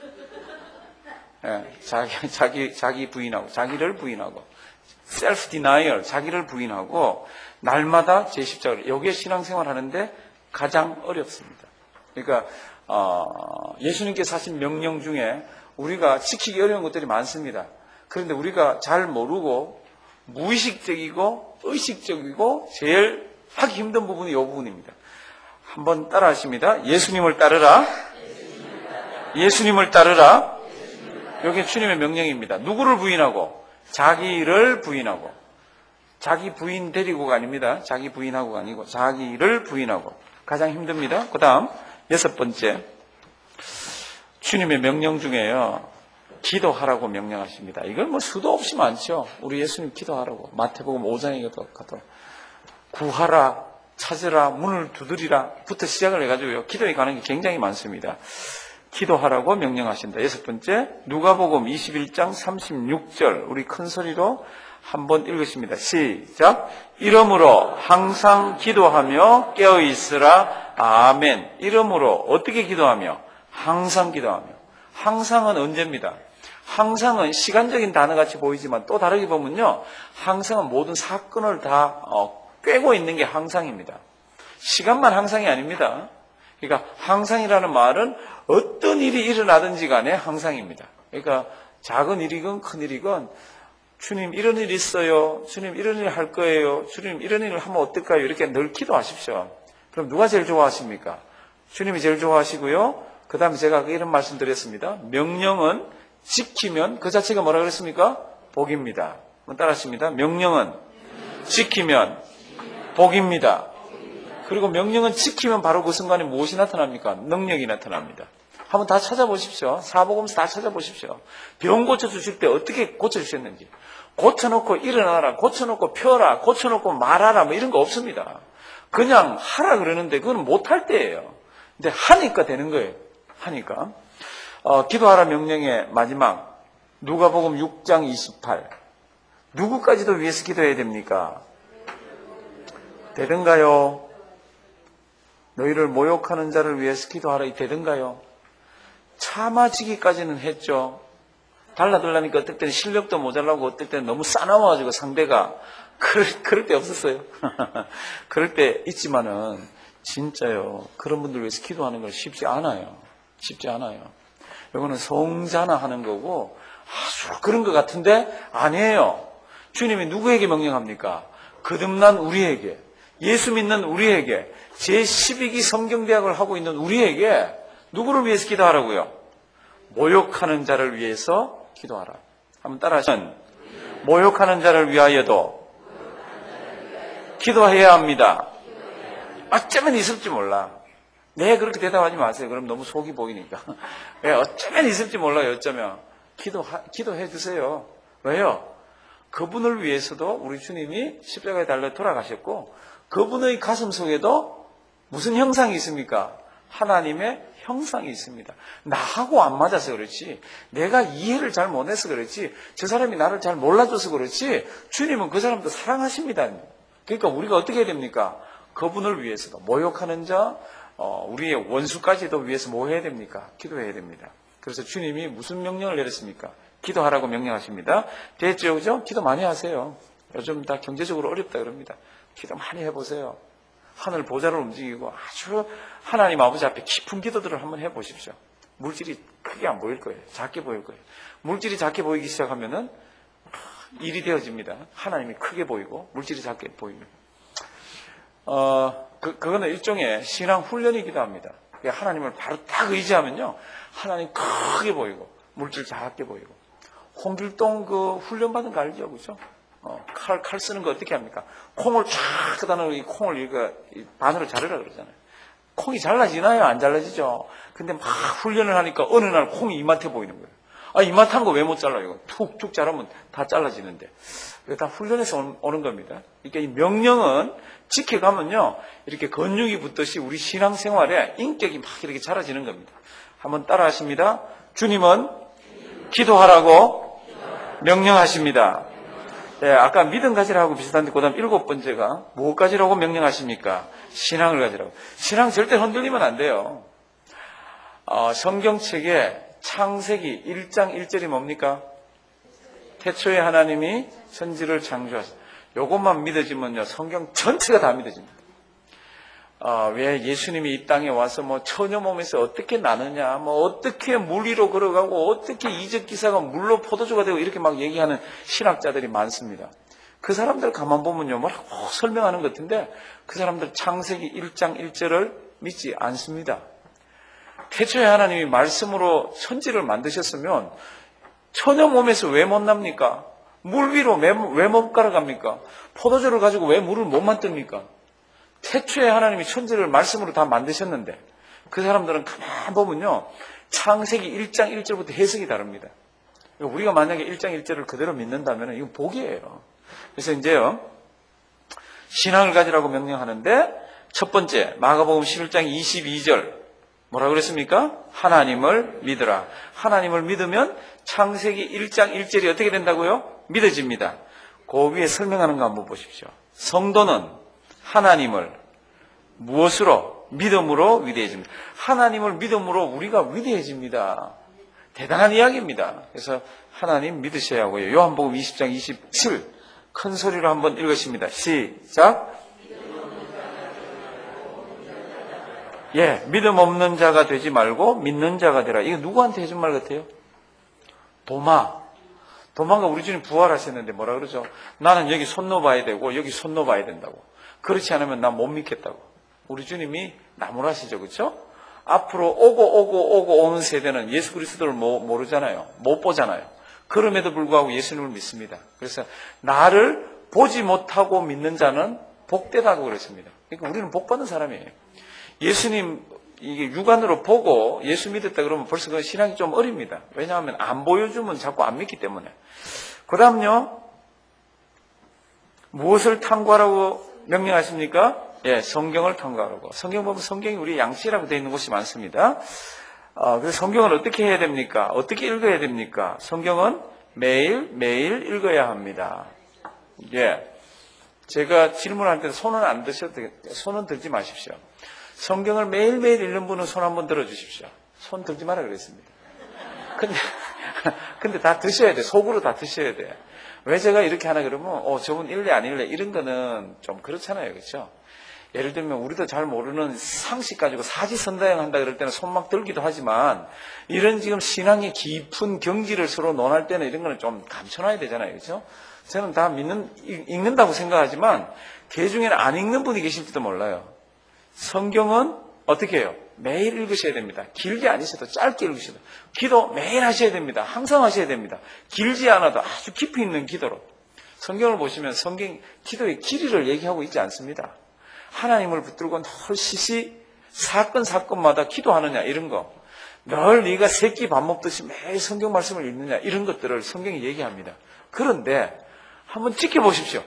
자기 부인하고, 자기를 부인하고, self denial, 자기를 부인하고, 날마다 제 십자가를, 여기에 신앙생활 하는데 가장 어렵습니다. 그러니까, 예수님께서 하신 명령 중에 우리가 지키기 어려운 것들이 많습니다. 그런데 우리가 잘 모르고, 무의식적이고, 의식적이고, 제일 하기 힘든 부분이 이 부분입니다. 한번 따라 하십니다. 예수님을 따르라. 예수님을 따르라. 여기 주님의 명령입니다. 누구를 부인하고? 자기를 부인하고. 자기 부인 데리고가 아닙니다. 자기 부인하고가 아니고 자기를 부인하고. 가장 힘듭니다. 그 다음 여섯 번째, 주님의 명령 중에요, 기도하라고 명령하십니다. 이건 뭐 수도 없이 많죠. 우리 예수님 기도하라고. 마태복음 5장에 가도 구하라, 찾으라, 문을 두드리라 부터 시작을 해가지고요, 기도에 가는 게 굉장히 많습니다. 기도하라고 명령하신다. 여섯 번째, 누가복음 21장 36절, 우리 큰 소리로 한번 읽으십니다. 시작. 이러므로 항상 기도하며 깨어있으라. 아멘. 이러므로 어떻게 기도하며? 항상 기도하며. 항상은 언제입니다? 항상은 시간적인 단어같이 보이지만 또 다르게 보면요, 항상은 모든 사건을 다 꿰고 있는 게 항상입니다. 시간만 항상이 아닙니다. 그러니까 항상이라는 말은 어떤 일이 일어나든지 간에 항상입니다. 그러니까 작은 일이건 큰 일이건, 주님 이런 일 있어요, 주님 이런 일 할 거예요, 주님 이런 일을 하면 어떨까요? 이렇게 늘 기도하십시오. 그럼 누가 제일 좋아하십니까? 주님이 제일 좋아하시고요. 그 다음에 제가 이런 말씀 드렸습니다. 명령은 지키면 그 자체가 뭐라 그랬습니까? 복입니다. 한번 따라 하십니다. 명령은 지키면 복입니다. 그리고 명령은 지키면 바로 그 순간에 무엇이 나타납니까? 능력이 나타납니다. 한번 다 찾아보십시오. 사복음서 다 찾아보십시오. 병 고쳐주실 때 어떻게 고쳐주셨는지. 고쳐놓고 일어나라, 고쳐놓고 펴라, 고쳐놓고 말하라, 뭐 이런 거 없습니다. 그냥 하라 그러는데 그건 못할 때예요. 근데 하니까 되는 거예요. 하니까. 기도하라 명령의 마지막, 누가복음 6장 28. 누구까지도 위해서 기도해야 됩니까? 되든가요? 너희를 모욕하는 자를 위해서 기도하라. 이 되든가요? 참아지기까지는 했죠. 달라들라니까 어떨 때는 실력도 모자라고, 어떨 때는 너무 싸나워가지고 상대가. 그럴 때 없었어요. 그럴 때 있지만은 진짜요, 그런 분들 위해서 기도하는 건 쉽지 않아요. 쉽지 않아요. 이거는 성자나 하는 거고, 아주 그런 것 같은데 아니에요. 주님이 누구에게 명령합니까? 거듭난 우리에게, 예수 믿는 우리에게, 제12기 성경대학을 하고 있는 우리에게 누구를 위해서 기도하라고요? 모욕하는 자를 위해서 기도하라. 한번 따라하시면 모욕하는 자를 위하여도 기도해야 합니다. 어쩌면 있을지 몰라. 네, 그렇게 대답하지 마세요. 그럼 너무 속이 보이니까. 네, 어쩌면 있을지 몰라요. 어쩌면. 기도해 주세요. 왜요? 그분을 위해서도 우리 주님이 십자가에 달려 돌아가셨고, 그분의 가슴 속에도 무슨 형상이 있습니까? 하나님의 형상이 있습니다. 나하고 안 맞아서 그렇지, 내가 이해를 잘 못해서 그렇지, 저 사람이 나를 잘 몰라줘서 그렇지, 주님은 그 사람도 사랑하십니다. 그러니까 우리가 어떻게 해야 됩니까? 그분을 위해서도, 모욕하는 자, 우리의 원수까지도 위해서 뭐 해야 됩니까? 기도해야 됩니다. 그래서 주님이 무슨 명령을 내렸습니까? 기도하라고 명령하십니다. 됐죠, 그죠? 기도 많이 하세요. 요즘 다 경제적으로 어렵다 그럽니다. 기도 많이 해보세요. 하늘 보좌를 움직이고 아주 하나님 아버지 앞에 깊은 기도들을 한번 해보십시오. 물질이 크게 안 보일 거예요. 작게 보일 거예요. 물질이 작게 보이기 시작하면은 일이 되어집니다. 하나님이 크게 보이고 물질이 작게 보이면. 그거는 일종의 신앙 훈련이기도 합니다. 하나님을 바로 딱 의지하면요, 하나님 크게 보이고 물질 작게 보이고. 홍길동 그 훈련 받은 거 알죠, 그죠? 칼 쓰는 거 어떻게 합니까? 콩을 쫙 그다는 이 콩을 이거 반으로 자르라 그러잖아요. 콩이 잘라지나요? 안 잘라지죠? 근데 막 훈련을 하니까 어느 날 콩이 이만해 보이는 거예요. 아, 이만한 거 왜 못 잘라요? 툭툭 자르면 다 잘라지는데. 이거 다 훈련해서 오는 겁니다. 그러니까 이 명령은 지켜가면요, 이렇게 근육이 붙듯이 우리 신앙생활에 인격이 막 이렇게 자라지는 겁니다. 한번 따라 하십니다. 주님은 기도하라고 명령하십니다. 네, 아까 믿음 가지라고 비슷한데 그 다음 7번째가 무엇 가지라고 명령하십니까? 신앙을 가지라고. 신앙 절대 흔들리면 안 돼요. 성경책에 창세기 1장 1절이 뭡니까? 태초에 하나님이 천지를 창조하셨다. 요것만 믿어지면요, 성경 전체가 다 믿어집니다. 왜 예수님이 이 땅에 와서 뭐 처녀 몸에서 어떻게 나느냐, 뭐 어떻게 물 위로 걸어가고 어떻게 이적 기사가 물로 포도주가 되고 이렇게 막 얘기하는 신학자들이 많습니다. 그 사람들 가만 보면요, 뭐라고 설명하는 것 같은데 그 사람들 창세기 1장 1절을 믿지 않습니다. 태초에 하나님이 말씀으로 천지를 만드셨으면 처녀 몸에서 왜 못 납니까? 물 위로 왜 못 걸어갑니까? 포도주를 가지고 왜 물을 못 만듭니까? 태초에 하나님이 천지를 말씀으로 다 만드셨는데, 그 사람들은 가만 보면요, 창세기 1장 1절부터 해석이 다릅니다. 우리가 만약에 1장 1절을 그대로 믿는다면 이건 복이에요. 그래서 이제요, 신앙을 가지라고 명령하는데, 첫 번째 마가복음 11장 22절 뭐라 그랬습니까? 하나님을 믿으라. 하나님을 믿으면 창세기 1장 1절이 어떻게 된다고요? 믿어집니다. 그 위에 설명하는 거 한번 보십시오. 성도는 하나님을 무엇으로? 믿음으로 위대해집니다. 하나님을 믿음으로 우리가 위대해집니다. 대단한 이야기입니다. 그래서 하나님 믿으셔야 하고요. 요한복음 20장 27 큰 소리로 한번 읽으십니다. 시작. 예, 믿음 없는 자가 되지 말고 믿는 자가 되라. 이거 누구한테 해준 말 같아요? 도마가 우리 주님 부활하셨는데 뭐라 그러죠? 나는 여기 손 놓아봐야 되고 여기 손 놓아봐야 된다고. 그렇지 않으면 난 못 믿겠다고. 우리 주님이 나무라시죠, 그렇죠? 앞으로 오고 오는 세대는 예수 그리스도를 모르잖아요. 못 보잖아요. 그럼에도 불구하고 예수님을 믿습니다. 그래서 나를 보지 못하고 믿는 자는 복되다고 그랬습니다. 그러니까 우리는 복받은 사람이에요. 예수님 이게 육안으로 보고 예수 믿었다 그러면 벌써 그 신앙이 좀 어립니다. 왜냐하면 안 보여주면 자꾸 안 믿기 때문에. 그 다음요, 무엇을 탐구하라고 명령하십니까? 예, 성경을 탐구하라고. 성경 보면 성경이 우리 양식이라고 되어 있는 곳이 많습니다. 그래서 성경을 어떻게 해야 됩니까? 어떻게 읽어야 됩니까? 성경은 매일 읽어야 합니다. 예. 제가 질문할 때 손은 안 드셔도 되겠어요. 손은 들지 마십시오. 성경을 매일매일 읽는 분은 손 한번 들어주십시오. 손 들지 마라 그랬습니다. 근데 다 드셔야 돼. 속으로 다 드셔야 돼. 왜 제가 이렇게 하나 그러면, 저분 읽래 안 읽래 이런 거는 좀 그렇잖아요. 그렇죠? 예를 들면 우리도 잘 모르는 상식 가지고 사지선다형 한다 그럴 때는 손 막 들기도 하지만, 이런 지금 신앙의 깊은 경지를 서로 논할 때는 이런 거는 좀 감춰놔야 되잖아요. 그렇죠? 저는 다 읽는다고 생각하지만 개 중에는 안 읽는 분이 계실지도 몰라요. 성경은 어떻게 해요? 매일 읽으셔야 됩니다. 길게 아니셔도 짧게 읽으셔도. 기도 매일 하셔야 됩니다. 항상 하셔야 됩니다. 길지 않아도 아주 깊이 있는 기도로. 성경을 보시면 기도의 길이를 얘기하고 있지 않습니다. 하나님을 붙들고 늘 시시 사건마다 기도하느냐 이런 거. 늘 네가 새끼 밥 먹듯이 매일 성경 말씀을 읽느냐 이런 것들을 성경이 얘기합니다. 그런데 한번 지켜보십시오.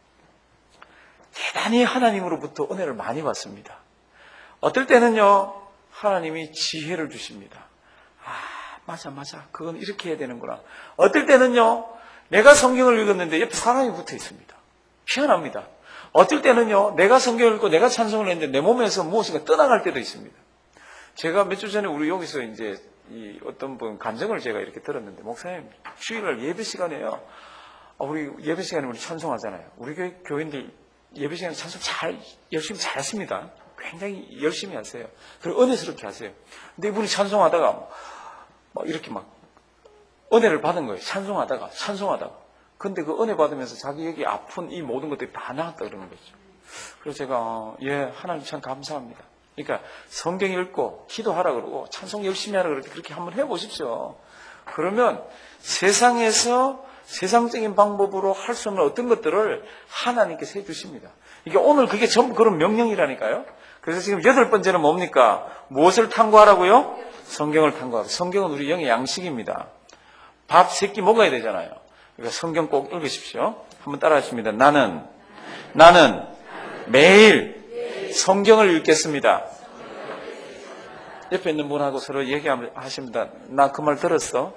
대단히 하나님으로부터 은혜를 많이 받습니다. 어떨 때는요, 하나님이 지혜를 주십니다. 맞아. 그건 이렇게 해야 되는구나. 어떨 때는요, 내가 성경을 읽었는데 옆에 사람이 붙어 있습니다. 희한합니다. 어떨 때는요, 내가 성경을 읽고 내가 찬송을 했는데 내 몸에서 무엇인가 떠나갈 때도 있습니다. 제가 몇 주 전에 우리 여기서 이제 어떤 분 감정을 제가 이렇게 들었는데, 목사님, 주일날 예배 시간에요. 우리 예배 시간에 우리 찬송하잖아요. 우리 교인들 예배 시간에 찬송 열심히 잘 하십니다. 굉장히 열심히 하세요. 그리고 은혜스럽게 하세요. 근데 이분이 찬송하다가 이렇게 은혜를 받은 거예요. 찬송하다가. 근데 그 은혜 받으면서 자기 여기 아픈 이 모든 것들이 다 나았다 그러는 거죠. 그래서 제가 하나님 참 감사합니다. 그러니까 성경 읽고 기도하라 그러고 찬송 열심히 하라 그럴 때 그렇게 한번 해보십시오. 그러면 세상에서 세상적인 방법으로 할 수 없는 어떤 것들을 하나님께서 해주십니다. 이게 오늘 그게 전부 그런 명령이라니까요. 그래서 지금 8번째는 뭡니까? 무엇을 탐구하라고요? 성경을 탐구하고. 성경은 우리 영의 양식입니다. 밥 3끼 먹어야 되잖아요. 그러니까 성경 꼭 읽으십시오. 한번 따라 하십니다. 나는 매일 성경을 읽겠습니다. 옆에 있는 분하고 서로 얘기하십니다. 나 그 말 들었어?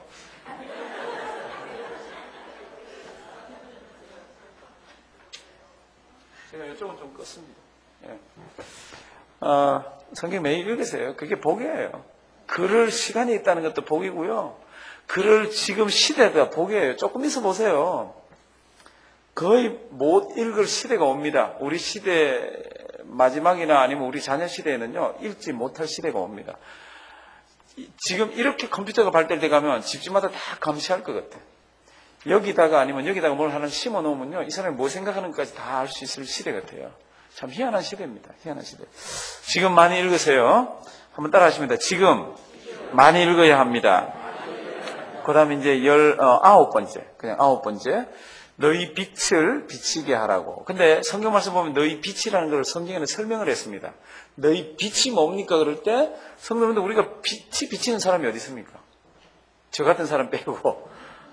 제가 이쪽은 좀 껐습니다. 성경 매일 읽으세요. 그게 복이에요. 글을 시간이 있다는 것도 복이고요. 글을 지금 시대가 복이에요. 조금 있어 보세요. 거의 못 읽을 시대가 옵니다. 우리 시대 마지막이나 아니면 우리 자녀 시대에는요, 읽지 못할 시대가 옵니다. 지금 이렇게 컴퓨터가 발달돼 가면 집집마다 다 감시할 것 같아요. 여기다가 아니면 여기다가 뭘 하나 심어 놓으면요, 이 사람이 뭐 생각하는지까지 다 알 수 있을 시대 같아요. 참 희한한 시대입니다. 희한한 시대. 지금 많이 읽으세요. 한번 따라 하십니다. 지금 많이 읽어야 합니다. 그 다음에 이제 9번째. 그냥 9번째. 너희 빛을 비치게 하라고. 근데 성경 말씀 보면 너희 빛이라는 걸 성경에는 설명을 했습니다. 너희 빛이 뭡니까? 그럴 때 성경인데 우리가 빛이 비치는 사람이 어디 있습니까? 저 같은 사람 빼고.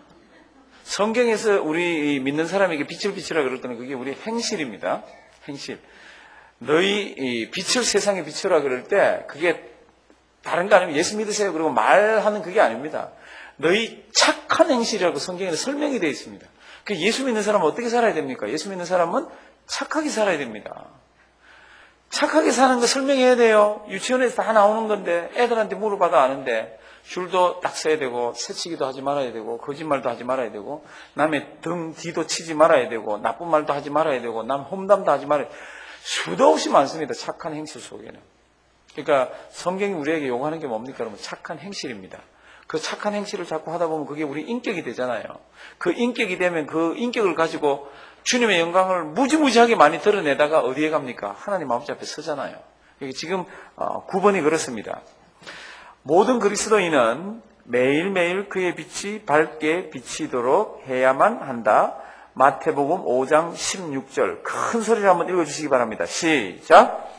성경에서 우리 믿는 사람에게 빛을 비치라 그럴 때는 그게 우리 행실입니다. 행실. 너희 빛을 세상에 비추라 그럴 때 그게 다른 거 아니면 예수 믿으세요 그리고 말하는 그게 아닙니다. 너희 착한 행실이라고 성경에는 설명이 되어 있습니다. 그 예수 믿는 사람은 어떻게 살아야 됩니까? 예수 믿는 사람은 착하게 살아야 됩니다. 착하게 사는 거 설명해야 돼요. 유치원에서 다 나오는 건데 애들한테 물어봐도 아는데 줄도 딱 서야 되고 새치기도 하지 말아야 되고 거짓말도 하지 말아야 되고 남의 등 뒤도 치지 말아야 되고 나쁜 말도 하지 말아야 되고 남 험담도 하지 말아야 되고 수도 없이 많습니다. 착한 행실 속에는. 그러니까 성경이 우리에게 요구하는 게 뭡니까? 그러면 착한 행실입니다. 그 착한 행실을 자꾸 하다 보면 그게 우리 인격이 되잖아요. 그 인격이 되면 그 인격을 가지고 주님의 영광을 무지무지하게 많이 드러내다가 어디에 갑니까? 하나님 아버지 앞에 서잖아요. 여기 지금 9번이 그렇습니다. 모든 그리스도인은 매일매일 그의 빛이 밝게 비치도록 해야만 한다. 마태복음 5장 16절 큰 소리로 한번 읽어주시기 바랍니다. 시작.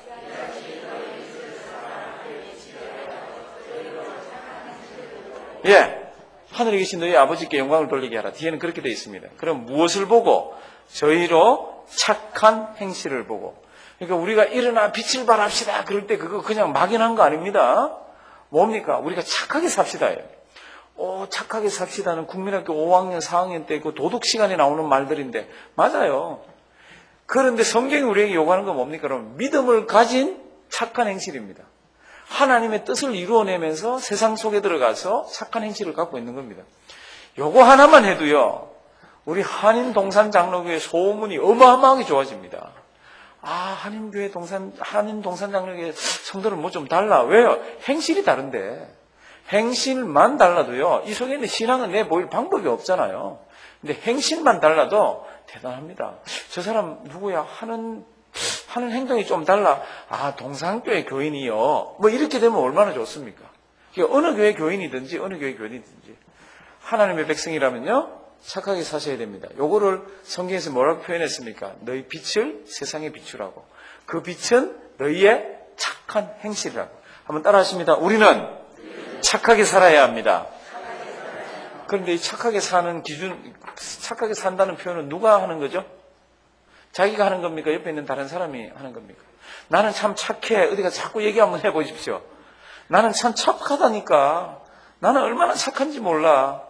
하늘에 계신 너희 아버지께 영광을 돌리게 하라. 뒤에는 그렇게 되어 있습니다. 그럼 무엇을 보고? 저희로 착한 행실을 보고. 그러니까 우리가 일어나 빛을 발합시다 그럴 때 그거 그냥 막연한 거 아닙니다. 뭡니까? 우리가 착하게 삽시다예요. 착하게 삽시다는 국민학교 5학년, 4학년 때 그 도덕 시간에 나오는 말들인데 맞아요. 그런데 성경이 우리에게 요구하는 건 뭡니까? 그럼 믿음을 가진 착한 행실입니다. 하나님의 뜻을 이루어내면서 세상 속에 들어가서 착한 행실을 갖고 있는 겁니다. 요거 하나만 해도요, 우리 한인동산 장로교회 소문이 어마어마하게 좋아집니다. 한인 동산 장로교회 성도는 뭐 좀 달라. 왜요? 행실이 다른데. 행실만 달라도요, 이 속에 있는 신앙은 내보일 방법이 없잖아요. 근데 행실만 달라도 대단합니다. 저 사람 누구야? 하는 행동이 좀 달라. 아, 동상교회 교인이요. 뭐 이렇게 되면 얼마나 좋습니까? 어느 교회 교인이든지 어느 교회 교인이든지 하나님의 백성이라면요 착하게 사셔야 됩니다. 요거를 성경에서 뭐라고 표현했습니까? 너희 빛을 세상에 비추라고. 그 빛은 너희의 착한 행실이라고. 한번 따라 하십니다. 우리는 착하게 살아야 합니다. 그런데 이 착하게 사는 기준, 착하게 산다는 표현은 누가 하는 거죠? 자기가 하는 겁니까? 옆에 있는 다른 사람이 하는 겁니까? 나는 참 착해. 어디가 자꾸 얘기 한번 해보십시오. 나는 참 착하다니까. 나는 얼마나 착한지 몰라.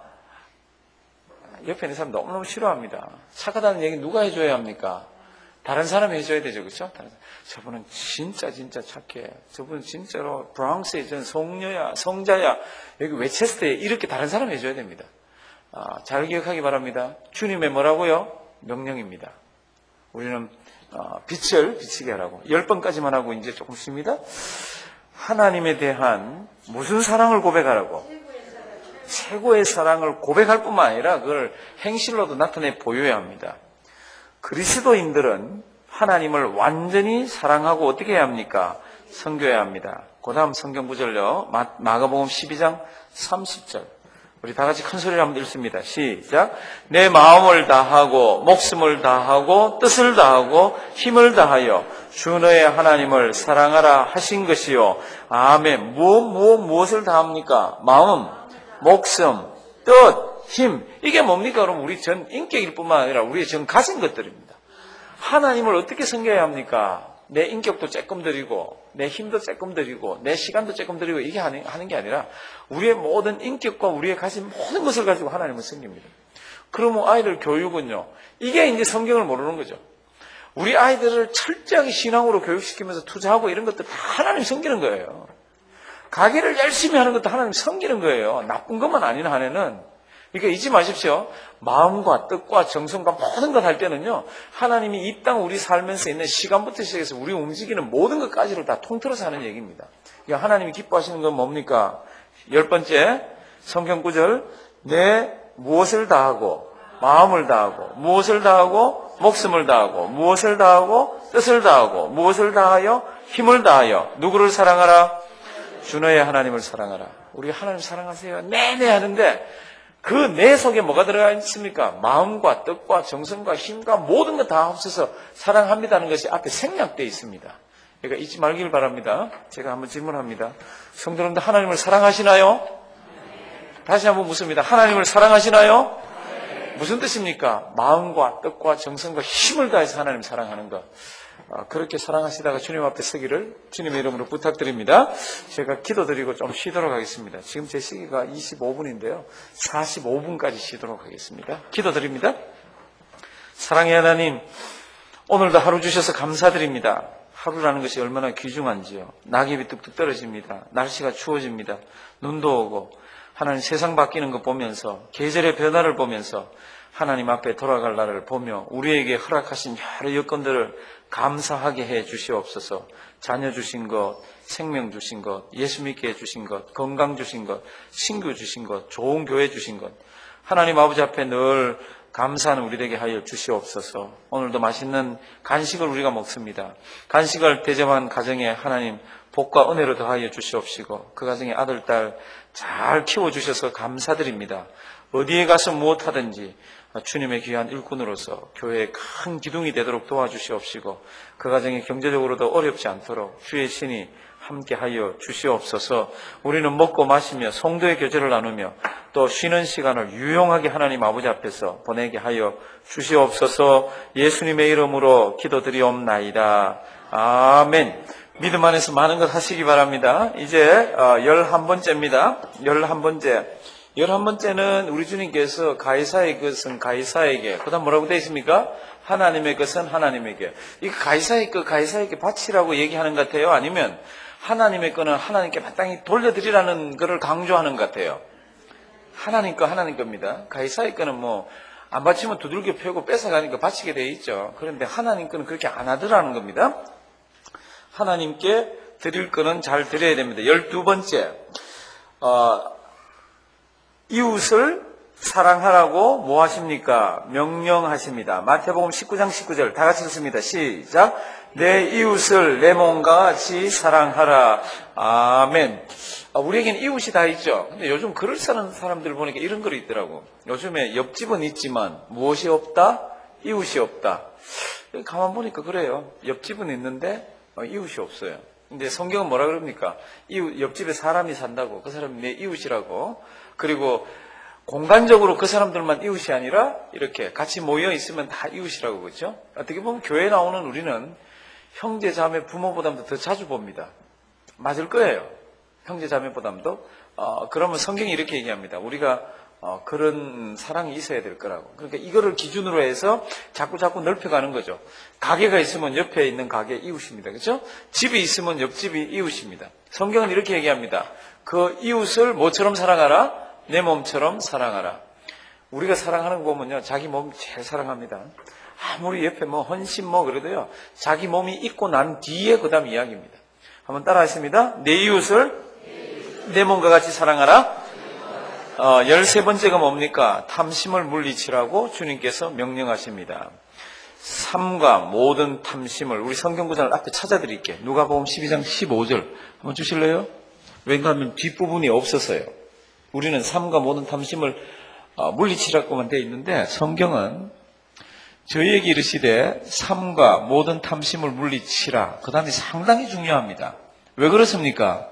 옆에 있는 사람 너무너무 싫어합니다. 착하다는 얘기 누가 해줘야 합니까? 다른 사람이 해줘야 되죠. 그렇죠? 저분은 진짜 착해. 저분은 진짜로 브랑스의 전 성녀야, 성자야. 여기 웨체스터에 이렇게 다른 사람이 해줘야 됩니다. 잘 기억하기 바랍니다. 주님의 뭐라고요? 명령입니다. 우리는 빛을 비치게 하라고. 10번까지만 하고 이제 조금 쉽니다. 하나님에 대한 무슨 사랑을 고백하라고? 최고의 사랑을 고백할 뿐만 아니라 그걸 행실로도 나타내 보여야 합니다. 그리스도인들은 하나님을 완전히 사랑하고 어떻게 해야 합니까? 섬겨야 합니다. 그 다음 성경 구절요. 마가복음 12장 30절. 우리 다 같이 큰 소리로 한번 읽습니다. 시작. 내 마음을 다하고 목숨을 다하고 뜻을 다하고 힘을 다하여 주 너의 하나님을 사랑하라 하신 것이요. 아멘. 무엇을 다합니까? 마음, 목숨, 뜻, 힘. 이게 뭡니까? 그럼 우리 전 인격일 뿐만 아니라 우리의 전 가진 것들입니다. 하나님을 어떻게 섬겨야 합니까? 내 인격도 조금 드리고 내 힘도 조금 드리고 내 시간도 조금 드리고 이게 하는 게 아니라 우리의 모든 인격과 우리의 가진 모든 것을 가지고 하나님을 섬깁니다. 그러면 아이들 교육은요. 이게 이제 성경을 모르는 거죠. 우리 아이들을 철저하게 신앙으로 교육시키면서 투자하고 이런 것도 다 하나님 섬기는 거예요. 가게를 열심히 하는 것도 하나님 섬기는 거예요. 나쁜 것만 아닌 한에는. 그러니까 잊지 마십시오. 마음과 뜻과 정성과 모든 것 할 때는요. 하나님이 이 땅 우리 살면서 있는 시간부터 시작해서 우리 움직이는 모든 것까지를 다 통틀어서 하는 얘기입니다. 그러니까 하나님이 기뻐하시는 건 뭡니까? 10번째 성경 구절. 내 무엇을 다하고 마음을 다하고 무엇을 다하고 목숨을 다하고 무엇을 다하고 뜻을 다하고 무엇을 다하여 힘을 다하여 누구를 사랑하라? 주 너의 하나님을 사랑하라. 우리 하나님 사랑하세요. 네네 하는데 그 내 속에 뭐가 들어가 있습니까? 마음과 뜻과 정성과 힘과 모든 것 다 합쳐서 사랑합니다는 것이 앞에 생략되어 있습니다. 그러니까 잊지 말길 바랍니다. 제가 한번 질문합니다. 성도님들 하나님을 사랑하시나요? 다시 한번 묻습니다. 하나님을 사랑하시나요? 무슨 뜻입니까? 마음과 뜻과 정성과 힘을 다해서 하나님 사랑하는 것. 그렇게 사랑하시다가 주님 앞에 서기를 주님의 이름으로 부탁드립니다. 제가 기도드리고 좀 쉬도록 하겠습니다. 지금 제 시기가 25분인데요. 45분까지 쉬도록 하겠습니다. 기도드립니다. 사랑의 하나님, 오늘도 하루 주셔서 감사드립니다. 하루라는 것이 얼마나 귀중한지요. 낙엽이 뚝뚝 떨어집니다. 날씨가 추워집니다. 눈도 오고 하나님 세상 바뀌는 거 보면서 계절의 변화를 보면서 하나님 앞에 돌아갈 날을 보며 우리에게 허락하신 여러 여건들을 감사하게 해 주시옵소서. 자녀 주신 것, 생명 주신 것, 예수 믿게 해 주신 것, 건강 주신 것, 친구 주신 것, 좋은 교회 주신 것, 하나님 아버지 앞에 늘 감사하는 우리 되게 하여 주시옵소서. 오늘도 맛있는 간식을 우리가 먹습니다. 간식을 대접한 가정에 하나님 복과 은혜로 더하여 주시옵시고 그 가정의 아들, 딸 잘 키워주셔서 감사드립니다. 어디에 가서 무엇하든지 주님의 귀한 일꾼으로서 교회의 큰 기둥이 되도록 도와주시옵시고 그 가정이 경제적으로도 어렵지 않도록 주의 신이 함께하여 주시옵소서. 우리는 먹고 마시며 성도의 교제를 나누며 또 쉬는 시간을 유용하게 하나님 아버지 앞에서 보내게 하여 주시옵소서. 예수님의 이름으로 기도드리옵나이다. 아멘. 믿음 안에서 많은 것 하시기 바랍니다. 이제 11번째입니다. 11번째. 11번째는 우리 주님께서 가이사의 것은 가이사에게, 그 다음 뭐라고 되어 있습니까? 하나님의 것은 하나님에게. 이 가이사의 것, 가이사에게 바치라고 얘기하는 것 같아요? 아니면 하나님의 거는 하나님께 마땅히 돌려드리라는 것을 강조하는 것 같아요? 하나님 거, 하나님 겁니다. 가이사의 거는 안 바치면 두들겨 패고 뺏어가니까 바치게 되어 있죠. 그런데 하나님 거는 그렇게 안 하더라는 겁니다. 하나님께 드릴 거는 잘 드려야 됩니다. 12번째. 이웃을 사랑하라고 뭐 하십니까? 명령하십니다. 마태복음 19장 19절 다 같이 읽습니다. 시작. 내 이웃을 내 몸과 같이 사랑하라. 아멘. 우리에게는 이웃이 다 있죠. 근데 요즘 글을 쓰는 사람들 보니까 이런 글이 있더라고. 요즘에 옆집은 있지만 무엇이 없다? 이웃이 없다. 가만 보니까 그래요. 옆집은 있는데 이웃이 없어요. 근데 성경은 뭐라 그럽니까? 옆집에 사람이 산다고. 그 사람이 내 이웃이라고. 그리고 공간적으로 그 사람들만 이웃이 아니라 이렇게 같이 모여 있으면 다 이웃이라고 그러죠. 어떻게 보면 교회에 나오는 우리는 형제 자매 부모보다도 더 자주 봅니다. 맞을 거예요. 형제 자매보다도. 그러면 성경이 이렇게 얘기합니다. 우리가 그런 사랑이 있어야 될 거라고. 그러니까 이거를 기준으로 해서 자꾸 넓혀가는 거죠. 가게가 있으면 옆에 있는 가게 이웃입니다. 그렇죠? 집이 있으면 옆집이 이웃입니다. 성경은 이렇게 얘기합니다. 그 이웃을 뭐처럼 사랑하라? 내 몸처럼 사랑하라. 우리가 사랑하는 거 보면요, 자기 몸 제일 사랑합니다. 아무리 옆에 헌신 그래도요, 자기 몸이 있고 난 뒤에 그 다음 이야기입니다. 한번 따라 하십니다. 내 이웃을 내 몸과 같이 사랑하라. 13번째가 뭡니까? 탐심을 물리치라고 주님께서 명령하십니다. 삼가 모든 탐심을, 우리 성경구절을 앞에 찾아드릴게요. 누가복음 12장 15절 한번 주실래요? 왠가 하면 뒷부분이 없어서요. 우리는 삼가 모든 탐심을 물리치라고만 되어 있는데 성경은 저희에게 이르시되 삼가 모든 탐심을 물리치라. 그 다음에 상당히 중요합니다. 왜 그렇습니까?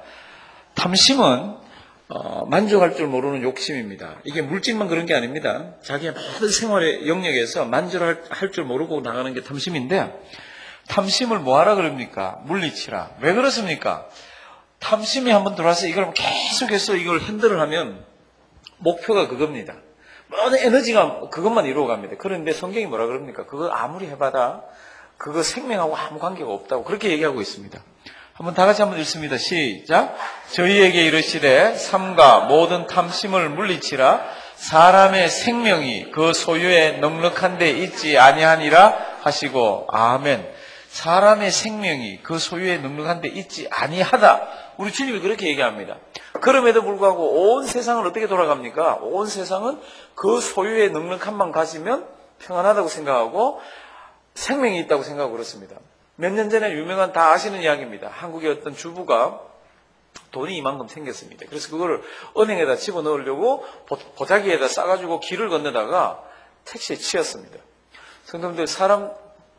탐심은 만족할 줄 모르는 욕심입니다. 이게 물질만 그런 게 아닙니다. 자기의 모든 생활의 영역에서 만족할 줄 모르고 나가는 게 탐심인데, 탐심을 뭐하라 그럽니까? 물리치라. 왜 그렇습니까? 탐심이 한번 들어와서 이걸 계속해서 이걸 핸들을 하면 목표가 그겁니다. 모든 에너지가 그것만 이루어갑니다. 그런데 성경이 뭐라 그럽니까? 그거 아무리 해봐도 그거 생명하고 아무 관계가 없다고 그렇게 얘기하고 있습니다. 한번 다 같이 한번 읽습니다. 시작. 저희에게 이르시되 삼가 모든 탐심을 물리치라. 사람의 생명이 그 소유에 넉넉한 데 있지 아니하니라 하시고. 아멘. 사람의 생명이 그 소유에 넉넉한 데 있지 아니하다. 우리 주님이 그렇게 얘기합니다. 그럼에도 불구하고 온 세상은 어떻게 돌아갑니까? 온 세상은 그 소유의 넉넉함만 가지면 평안하다고 생각하고 생명이 있다고 생각하고 그렇습니다. 몇 년 전에 유명한, 다 아시는 이야기입니다. 한국의 어떤 주부가 돈이 이만큼 생겼습니다. 그래서 그거를 은행에다 집어넣으려고 보자기에다 싸가지고 길을 건너다가 택시에 치였습니다. 성도님들, 사람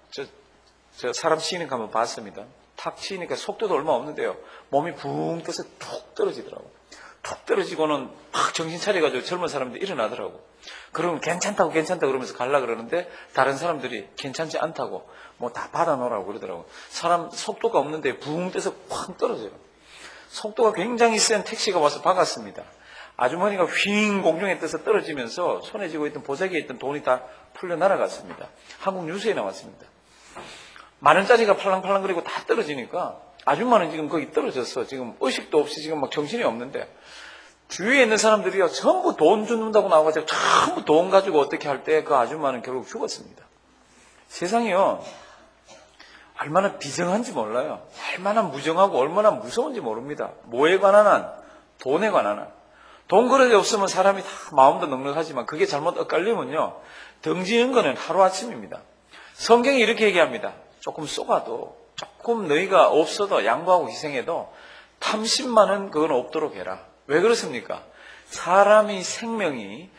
치니까 한번 봤습니다. 탁 치니까 속도도 얼마 없는데요. 몸이 붕 떠서 툭 떨어지더라고요. 툭 떨어지고는 막 정신 차려가지고 젊은 사람들이 일어나더라고. 그러면 괜찮다고 그러면서 가려고 그러는데 다른 사람들이 괜찮지 않다고 다 받아놓으라고 그러더라고. 사람 속도가 없는데 붕 떠서 확 떨어져요. 속도가 굉장히 센 택시가 와서 박았습니다. 아주머니가 휙 공중에 떠서 떨어지면서 손에 쥐고 있던 보자기에 있던 돈이 다 풀려 날아갔습니다. 한국 뉴스에 나왔습니다. 10,000원짜리가 팔랑팔랑거리고 다 떨어지니까 아줌마는 지금 거기 떨어졌어. 지금 의식도 없이 지금 막 정신이 없는데 주위에 있는 사람들이요, 전부 돈 준다고 나와가지고 전부 돈 가지고 어떻게 할 때 그 아줌마는 결국 죽었습니다. 세상이요, 얼마나 비정한지 몰라요. 얼마나 무정하고 얼마나 무서운지 모릅니다. 뭐에 관한 한? 돈에 관한 한. 돈 그릇이 없으면 사람이 다 마음도 넉넉하지만 그게 잘못 엇갈리면요, 등지는 거는 하루아침입니다. 성경이 이렇게 얘기합니다. 조금 쏘가도, 조금 너희가 없어도 양보하고 희생해도 탐심만은 그건 없도록 해라. 왜 그렇습니까? 사람의 생명이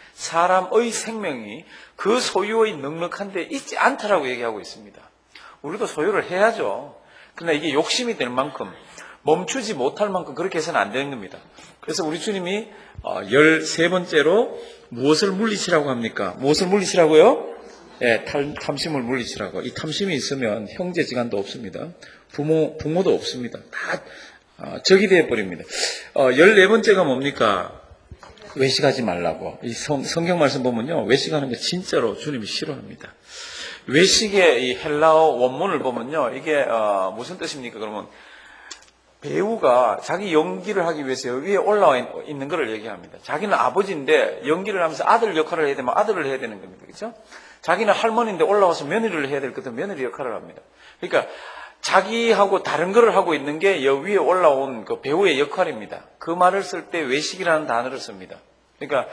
그 소유의 넉넉한 데 있지 않다라고 얘기하고 있습니다. 우리도 소유를 해야죠. 그러나 이게 욕심이 될 만큼, 멈추지 못할 만큼 그렇게 해서는 안 되는 겁니다. 그래서 우리 주님이 13번째로 무엇을 물리치라고 합니까? 무엇을 물리치라고요? 네, 탐심을 물리치라고. 이 탐심이 있으면 형제지간도 없습니다. 부모도 없습니다. 다 적이 되어버립니다. 14번째가 뭡니까? 외식하지 말라고. 이 성경 말씀 보면요, 외식하는 거 진짜로 주님이 싫어합니다. 외식의 이 헬라어 원문을 보면요, 이게 무슨 뜻입니까? 그러면 배우가 자기 연기를 하기 위해서 위에 올라와 있는 것을 얘기합니다. 자기는 아버지인데 연기를 하면서 아들 역할을 해야 되면 아들을 해야 되는 겁니다. 그렇죠? 자기는 할머니인데 올라와서 며느리를 해야 될 것은 며느리 역할을 합니다. 그러니까 자기하고 다른 거를 하고 있는 게 여 위에 올라온 그 배우의 역할입니다. 그 말을 쓸 때 외식이라는 단어를 씁니다. 그러니까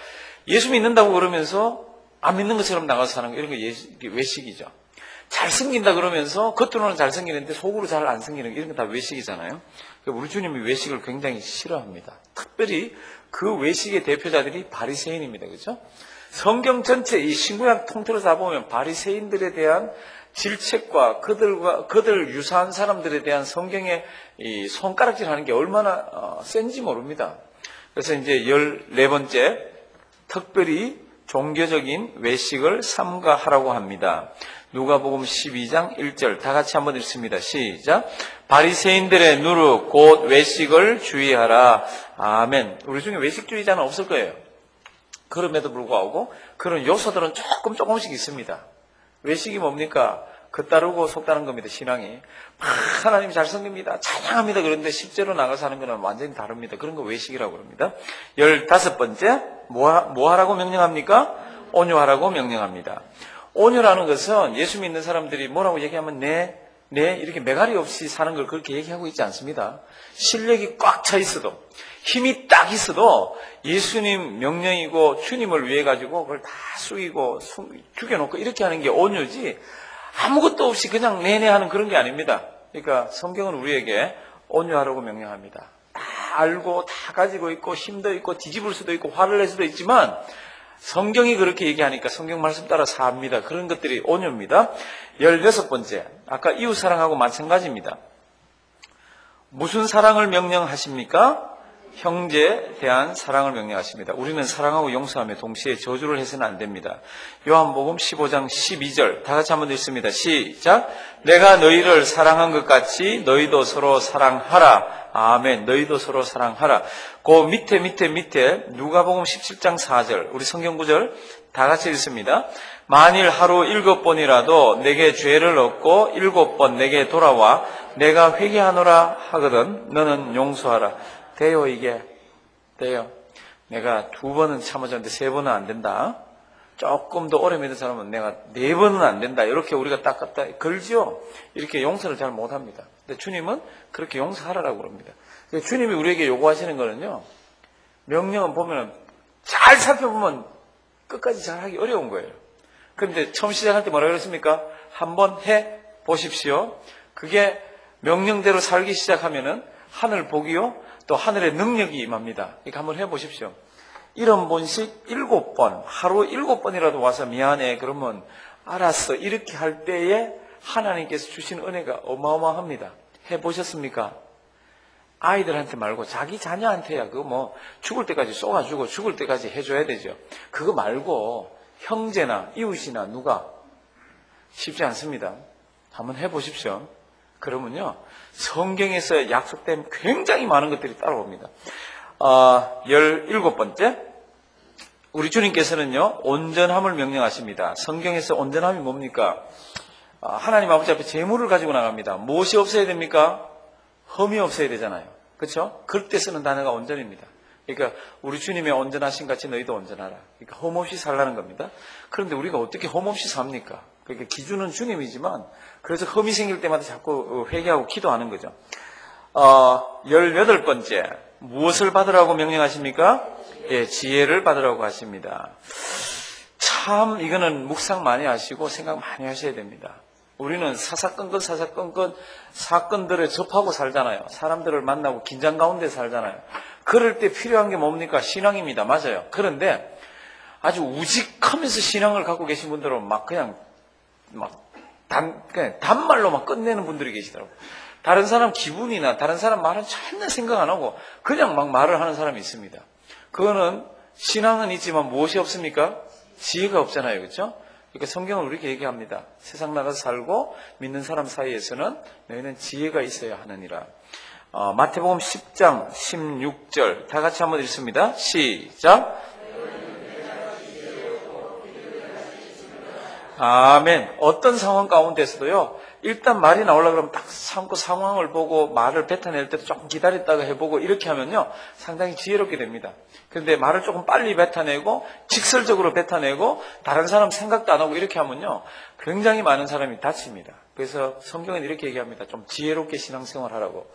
예수 믿는다고 그러면서 안 믿는 것처럼 나가서 사는 거, 이런 거 외식이죠. 잘 섬긴다 그러면서 겉으로는 잘 섬기는데 속으로 잘 안 섬기는 거, 이런 거 다 외식이잖아요. 우리 주님이 외식을 굉장히 싫어합니다. 특별히 그 외식의 대표자들이 바리새인입니다. 그렇죠? 성경 전체 이 신구약 통틀어서 다 보면 바리새인들에 대한 질책과 그들 유사한 사람들에 대한 성경의 이 손가락질하는 게 얼마나 센지 모릅니다. 그래서 이제 14번째, 특별히 종교적인 외식을 삼가하라고 합니다. 누가복음 12장 1절 다 같이 한번 읽습니다. 시작. 바리새인들의 누룩 곧 외식을 주의하라. 아멘. 우리 중에 외식주의자는 없을 거예요. 그럼에도 불구하고 그런 요소들은 조금씩 있습니다. 외식이 뭡니까? 겉다르고 속다른 겁니다. 신앙이 하나님 잘 섬깁니다, 찬양합니다. 그런데 실제로 나가서 하는 거는 완전히 다릅니다. 그런 거 외식이라고 합니다. 15번째, 뭐 하라고 명령합니까? 온유하라고 명령합니다. 온유라는 것은 예수 믿는 사람들이 뭐라고 얘기하면 네 이렇게 매갈이 없이 사는 걸 그렇게 얘기하고 있지 않습니다. 실력이 꽉 차 있어도, 힘이 딱 있어도 예수님 명령이고 주님을 위해 가지고 그걸 다 숙이고 죽여놓고 이렇게 하는 게 온유지, 아무것도 없이 그냥 내내 하는 그런 게 아닙니다. 그러니까 성경은 우리에게 온유하라고 명령합니다. 다 알고 다 가지고 있고 힘도 있고 뒤집을 수도 있고 화를 낼 수도 있지만 성경이 그렇게 얘기하니까 성경 말씀 따라 삽니다. 그런 것들이 온유입니다. 16번째, 아까 이웃 사랑하고 마찬가지입니다. 무슨 사랑을 명령하십니까? 형제에 대한 사랑을 명령하십니다. 우리는 사랑하고 용서하며 동시에 저주를 해서는 안 됩니다. 요한복음 15장 12절 다 같이 한번 읽습니다. 시작. 내가 너희를 사랑한 것 같이 너희도 서로 사랑하라. 아멘. 너희도 서로 사랑하라. 그 밑에 누가복음 17장 4절 우리 성경 구절 다 같이 읽습니다. 만일 하루 7번이라도 내게 죄를 얻고 7번 내게 돌아와 내가 회개하노라 하거든 너는 용서하라. 돼요, 이게. 돼요. 내가 2번은 참아줬는데 3번은 안 된다. 조금 더 오래 믿는 사람은 내가 4번은 안 된다. 이렇게 우리가 딱 갖다 걸지요. 이렇게 용서를 잘 못합니다. 근데 주님은 그렇게 용서하라고 그럽니다. 주님이 우리에게 요구하시는 거는요, 명령은 보면 잘 살펴보면 끝까지 잘 하기 어려운 거예요. 그런데 처음 시작할 때 뭐라 그랬습니까? 한번 해 보십시오. 그게 명령대로 살기 시작하면은 하늘 복이요, 또 하늘의 능력이 임합니다. 그러니까 한번 해보십시오. 이런 번씩 7번, 하루 7번이라도 와서 미안해. 그러면 알았어. 이렇게 할 때에 하나님께서 주신 은혜가 어마어마합니다. 해보셨습니까? 아이들한테 말고 자기 자녀한테야 그거 뭐 죽을 때까지 쏘아주고 죽을 때까지 해줘야 되죠. 그거 말고 형제나 이웃이나 누가 쉽지 않습니다. 한번 해보십시오. 그러면요, 성경에서 약속된 굉장히 많은 것들이 따라옵니다. 17번째, 우리 주님께서는요, 온전함을 명령하십니다. 성경에서 온전함이 뭡니까? 하나님 아버지 앞에 제물을 가지고 나갑니다. 무엇이 없어야 됩니까? 흠이 없어야 되잖아요. 그렇죠? 그럴 때 쓰는 단어가 온전입니다. 그러니까 우리 주님의 온전하신 같이 너희도 온전하라. 그러니까 흠 없이 살라는 겁니다. 그런데 우리가 어떻게 흠 없이 삽니까? 그러니까 기준은 주님이지만 그래서 흠이 생길 때마다 자꾸 회개하고 기도하는 거죠. 18번째, 무엇을 받으라고 명령하십니까? 예, 지혜를 받으라고 하십니다. 참 이거는 묵상 많이 하시고 생각 많이 하셔야 됩니다. 우리는 사사건건 사건들을 접하고 살잖아요. 사람들을 만나고 긴장 가운데 살잖아요. 그럴 때 필요한 게 뭡니까? 신앙입니다. 맞아요. 그런데 아주 우직하면서 신앙을 갖고 계신 분들은 그냥 단말로 끝내는 분들이 계시더라고요. 다른 사람 기분이나 다른 사람 말은 전혀 생각 안 하고 그냥 말을 하는 사람이 있습니다. 그거는 신앙은 있지만 무엇이 없습니까? 지혜가 없잖아요. 그렇죠? 그러니까 성경은 우리에게 얘기합니다. 세상 나가서 살고 믿는 사람 사이에서는 너희는 지혜가 있어야 하느니라. 마태복음 10장 16절 다 같이 한번 읽습니다. 시작. 아멘. 어떤 상황 가운데서도요, 일단 말이 나오려고 그러면 딱 참고 상황을 보고 말을 뱉어낼 때도 조금 기다렸다가 해보고 이렇게 하면요, 상당히 지혜롭게 됩니다. 그런데 말을 조금 빨리 뱉어내고 직설적으로 뱉어내고 다른 사람 생각도 안 하고 이렇게 하면요, 굉장히 많은 사람이 다칩니다. 그래서 성경은 이렇게 얘기합니다. 좀 지혜롭게 신앙생활 하라고.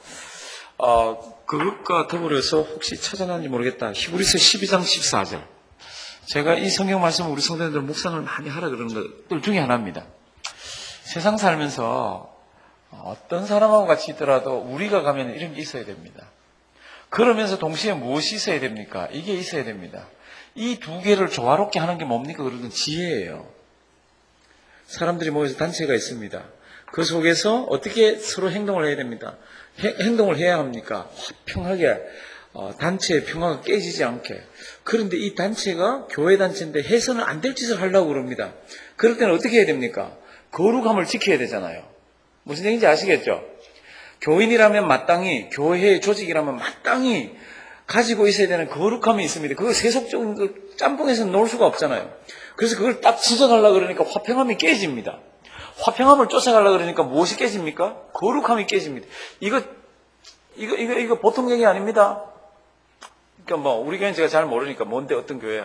그것과 더불어서 혹시 찾아놨는지 모르겠다. 히브리서 12장 14절 제가 이 성경 말씀을 우리 성도님들 묵상을 많이 하라 그러는 것들 중에 하나입니다. 세상 살면서 어떤 사람하고 같이 있더라도 우리가 가면 이런 게 있어야 됩니다. 그러면서 동시에 무엇이 있어야 됩니까? 이게 있어야 됩니다. 이 두 개를 조화롭게 하는 게 뭡니까? 그러면 지혜예요. 사람들이 모여서 단체가 있습니다. 그 속에서 어떻게 서로 행동을 해야 됩니다. 행동을 해야 합니까? 화평하게 단체의 평화가 깨지지 않게. 그런데 이 단체가 교회 단체인데 해서는 안 될 짓을 하려고 그럽니다. 그럴 때는 어떻게 해야 됩니까? 거룩함을 지켜야 되잖아요. 무슨 얘기인지 아시겠죠? 교인이라면 마땅히, 교회의 조직이라면 마땅히 가지고 있어야 되는 거룩함이 있습니다. 그거 세속적인 그 짬뽕에서는 놓을 수가 없잖아요. 그래서 그걸 딱 지적하려고 그러니까 화평함이 깨집니다. 화평함을 쫓아가려고 그러니까 무엇이 깨집니까? 거룩함이 깨집니다. 이거 보통 얘기 아닙니다. 그러니까 우리 교회는 제가 잘 모르니까 뭔데 어떤 교회야?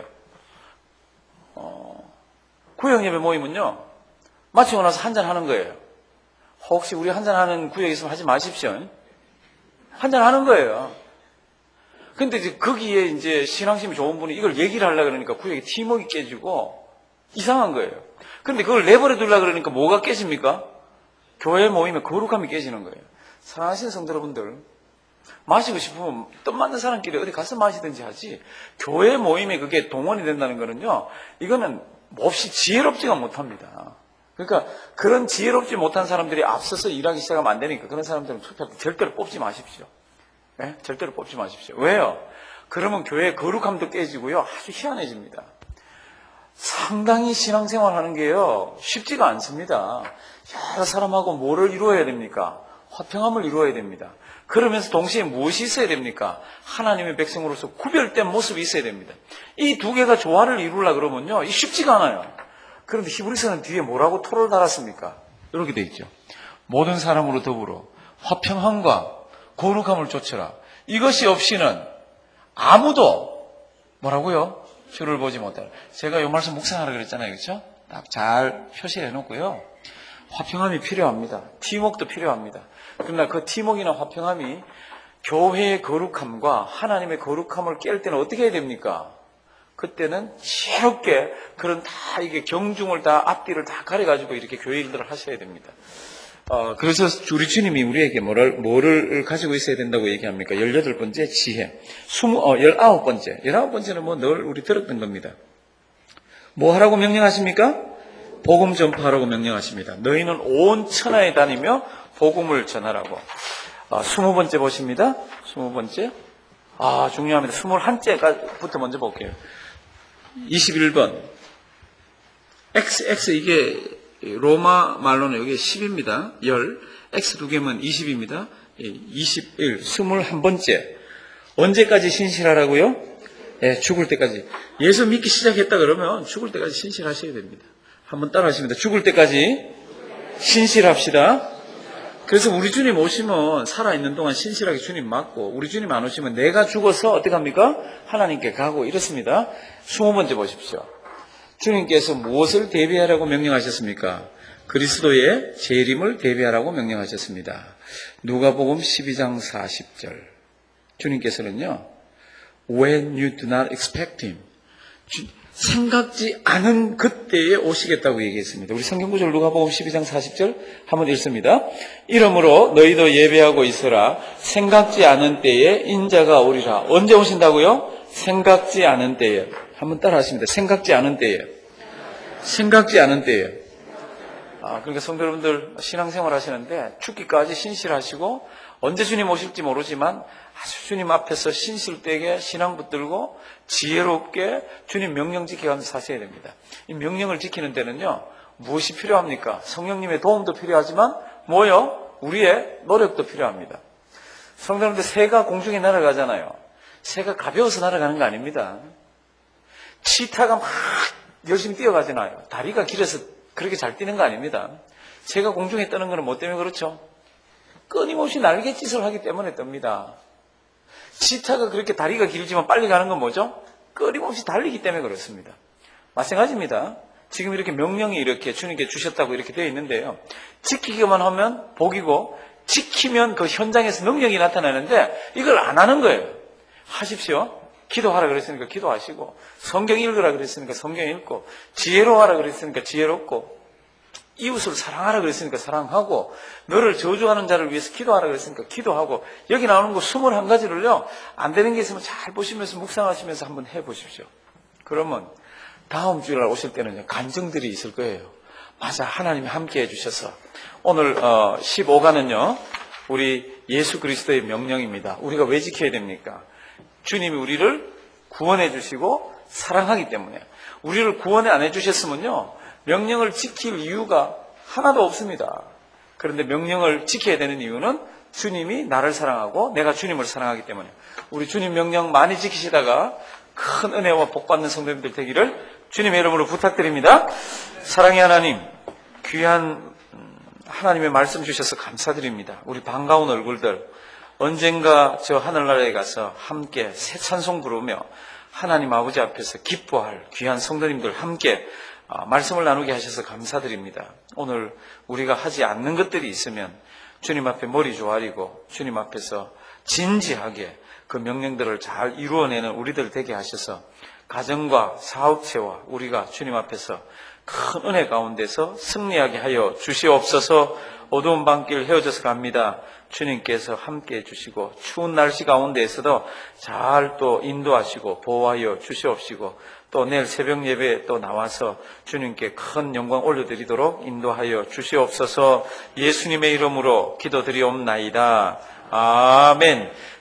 구역예배 모이면요. 마치고 나서 한잔 하는 거예요. 혹시 우리 한잔 하는 구역 있으면 하지 마십시오. 한잔 하는 거예요. 근데 이제 거기에 이제 신앙심이 좋은 분이 이걸 얘기를 하려고 그러니까 구역에 팀워크가 깨지고 이상한 거예요. 근데 그걸 내버려 두려고 그러니까 뭐가 깨집니까? 교회 모임에 거룩함이 깨지는 거예요. 사랑하시는 성도 여러분들, 마시고 싶으면 뜻 맞는 사람끼리 어디 가서 마시든지 하지, 교회 모임에 그게 동원이 된다는 거는요, 이거는 몹시 지혜롭지가 못합니다. 그러니까 그런 지혜롭지 못한 사람들이 앞서서 일하기 시작하면 안 되니까 그런 사람들은 투표할 때 절대로 뽑지 마십시오. 네? 절대로 뽑지 마십시오. 왜요? 그러면 교회의 거룩함도 깨지고요, 아주 희한해집니다. 상당히 신앙생활 하는 게요, 쉽지가 않습니다. 여러 사람하고 뭐를 이루어야 됩니까? 화평함을 이루어야 됩니다. 그러면서 동시에 무엇이 있어야 됩니까? 하나님의 백성으로서 구별된 모습이 있어야 됩니다. 이 두 개가 조화를 이루려고 그러면요, 이 쉽지가 않아요. 그런데 히브리서는 뒤에 뭐라고 토를 달았습니까? 이렇게 돼 있죠. 모든 사람으로 더불어 화평함과 거룩함을 쫓으라. 이것이 없이는 아무도 뭐라고요? 주를 보지 못하라. 제가 이 말씀 묵상하라 그랬잖아요. 그렇죠? 딱 잘 표시해 놓고요. 화평함이 필요합니다. 팀워크도 필요합니다. 그러나 그 팀워크나 화평함이 교회의 거룩함과 하나님의 거룩함을 깰 때는 어떻게 해야 됩니까? 그때는 지혜롭게 그런 다 이게 경중을 다 앞뒤를 다 가려가지고 이렇게 교회 일들을 하셔야 됩니다. 그래서 우리 주님이 우리에게 뭐를 가지고 있어야 된다고 얘기합니까? 18번째 지혜. 19번째. 19번째는 뭐 늘 우리 들었던 겁니다. 뭐 하라고 명령하십니까? 복음 전파하라고 명령하십니다. 너희는 온 천하에 다니며 복음을 전하라고. 20번째 보십니다. 20번째. 중요합니다. 21째부터 먼저 볼게요. 21번. X 이게 로마 말로는 여기 10입니다. 10. X 두 개면 20입니다. 21. 21번째. 언제까지 신실하라고요? 죽을 때까지. 예수 믿기 시작했다 그러면 죽을 때까지 신실하셔야 됩니다. 한번 따라 하십니다. 죽을 때까지 신실합시다. 그래서 우리 주님 오시면 살아있는 동안 신실하게 주님 맞고, 우리 주님 안 오시면 내가 죽어서 어떻게 합니까? 하나님께 가고 이렇습니다. 20번째 보십시오. 주님께서 무엇을 대비하라고 명령하셨습니까? 그리스도의 재림을 대비하라고 명령하셨습니다. 누가복음 12장 40절. 주님께서는요, when you do not expect him, 생각지 않은 그때에 오시겠다고 얘기했습니다. 우리 성경구절 누가복음 12장 40절 한번 읽습니다. 이러므로 너희도 예배하고 있으라. 생각지 않은 때에 인자가 오리라. 언제 오신다고요? 생각지 않은 때에. 한번 따라 하십니다. 생각지 않은 때에. 생각지 않은 때에. 그러니까 성도 여러분들 신앙생활 하시는데 죽기까지 신실하시고 언제 주님 오실지 모르지만 아주 주님 앞에서 신실되게 신앙 붙들고 지혜롭게 주님 명령 지켜가면서 사셔야 됩니다. 이 명령을 지키는 데는요, 무엇이 필요합니까? 성령님의 도움도 필요하지만 뭐요? 우리의 노력도 필요합니다. 성도님들 새가 공중에 날아가잖아요. 새가 가벼워서 날아가는 거 아닙니다. 치타가 막 열심히 뛰어가잖아요. 다리가 길어서 그렇게 잘 뛰는 거 아닙니다. 새가 공중에 뜨는 거는 뭐 때문에 그렇죠? 끊임없이 날갯짓을 하기 때문에 뜹니다. 치타가 그렇게 다리가 길지만 빨리 가는 건 뭐죠? 끊임없이 달리기 때문에 그렇습니다. 마찬가지입니다. 지금 이렇게 명령이 이렇게 주님께 주셨다고 이렇게 되어 있는데요. 지키기만 하면 복이고 지키면 그 현장에서 능력이 나타나는데 이걸 안 하는 거예요. 하십시오. 기도하라 그랬으니까 기도하시고, 성경 읽으라 그랬으니까 성경 읽고, 지혜로워하라 그랬으니까 지혜롭고, 이웃을 사랑하라 그랬으니까 사랑하고, 너를 저주하는 자를 위해서 기도하라 그랬으니까 기도하고, 여기 나오는 거 21가지를요, 안 되는 게 있으면 잘 보시면서 묵상하시면서 한번 해보십시오. 그러면 다음 주일 날 오실 때는 간증들이 있을 거예요. 맞아, 하나님이 함께 해주셔서. 오늘 15가는요, 우리 예수 그리스도의 명령입니다. 우리가 왜 지켜야 됩니까? 주님이 우리를 구원해 주시고 사랑하기 때문에. 우리를 구원해 안 해주셨으면요, 명령을 지킬 이유가 하나도 없습니다. 그런데 명령을 지켜야 되는 이유는 주님이 나를 사랑하고 내가 주님을 사랑하기 때문에. 우리 주님 명령 많이 지키시다가 큰 은혜와 복 받는 성도님들 되기를 주님의 이름으로 부탁드립니다. 사랑의 하나님, 귀한 하나님의 말씀 주셔서 감사드립니다. 우리 반가운 얼굴들, 언젠가 저 하늘나라에 가서 함께 새 찬송 부르며 하나님 아버지 앞에서 기뻐할 귀한 성도님들 함께 말씀을 나누게 하셔서 감사드립니다. 오늘 우리가 하지 않는 것들이 있으면 주님 앞에 머리 조아리고 주님 앞에서 진지하게 그 명령들을 잘 이루어내는 우리들 되게 하셔서 가정과 사업체와 우리가 주님 앞에서 큰 은혜 가운데서 승리하게 하여 주시옵소서. 어두운 밤길 헤어져서 갑니다. 주님께서 함께해 주시고 추운 날씨 가운데에서도 잘 또 인도하시고 보호하여 주시옵시고 또 내일 새벽 예배에 또 나와서 주님께 큰 영광 올려드리도록 인도하여 주시옵소서. 예수님의 이름으로 기도드리옵나이다. 아멘.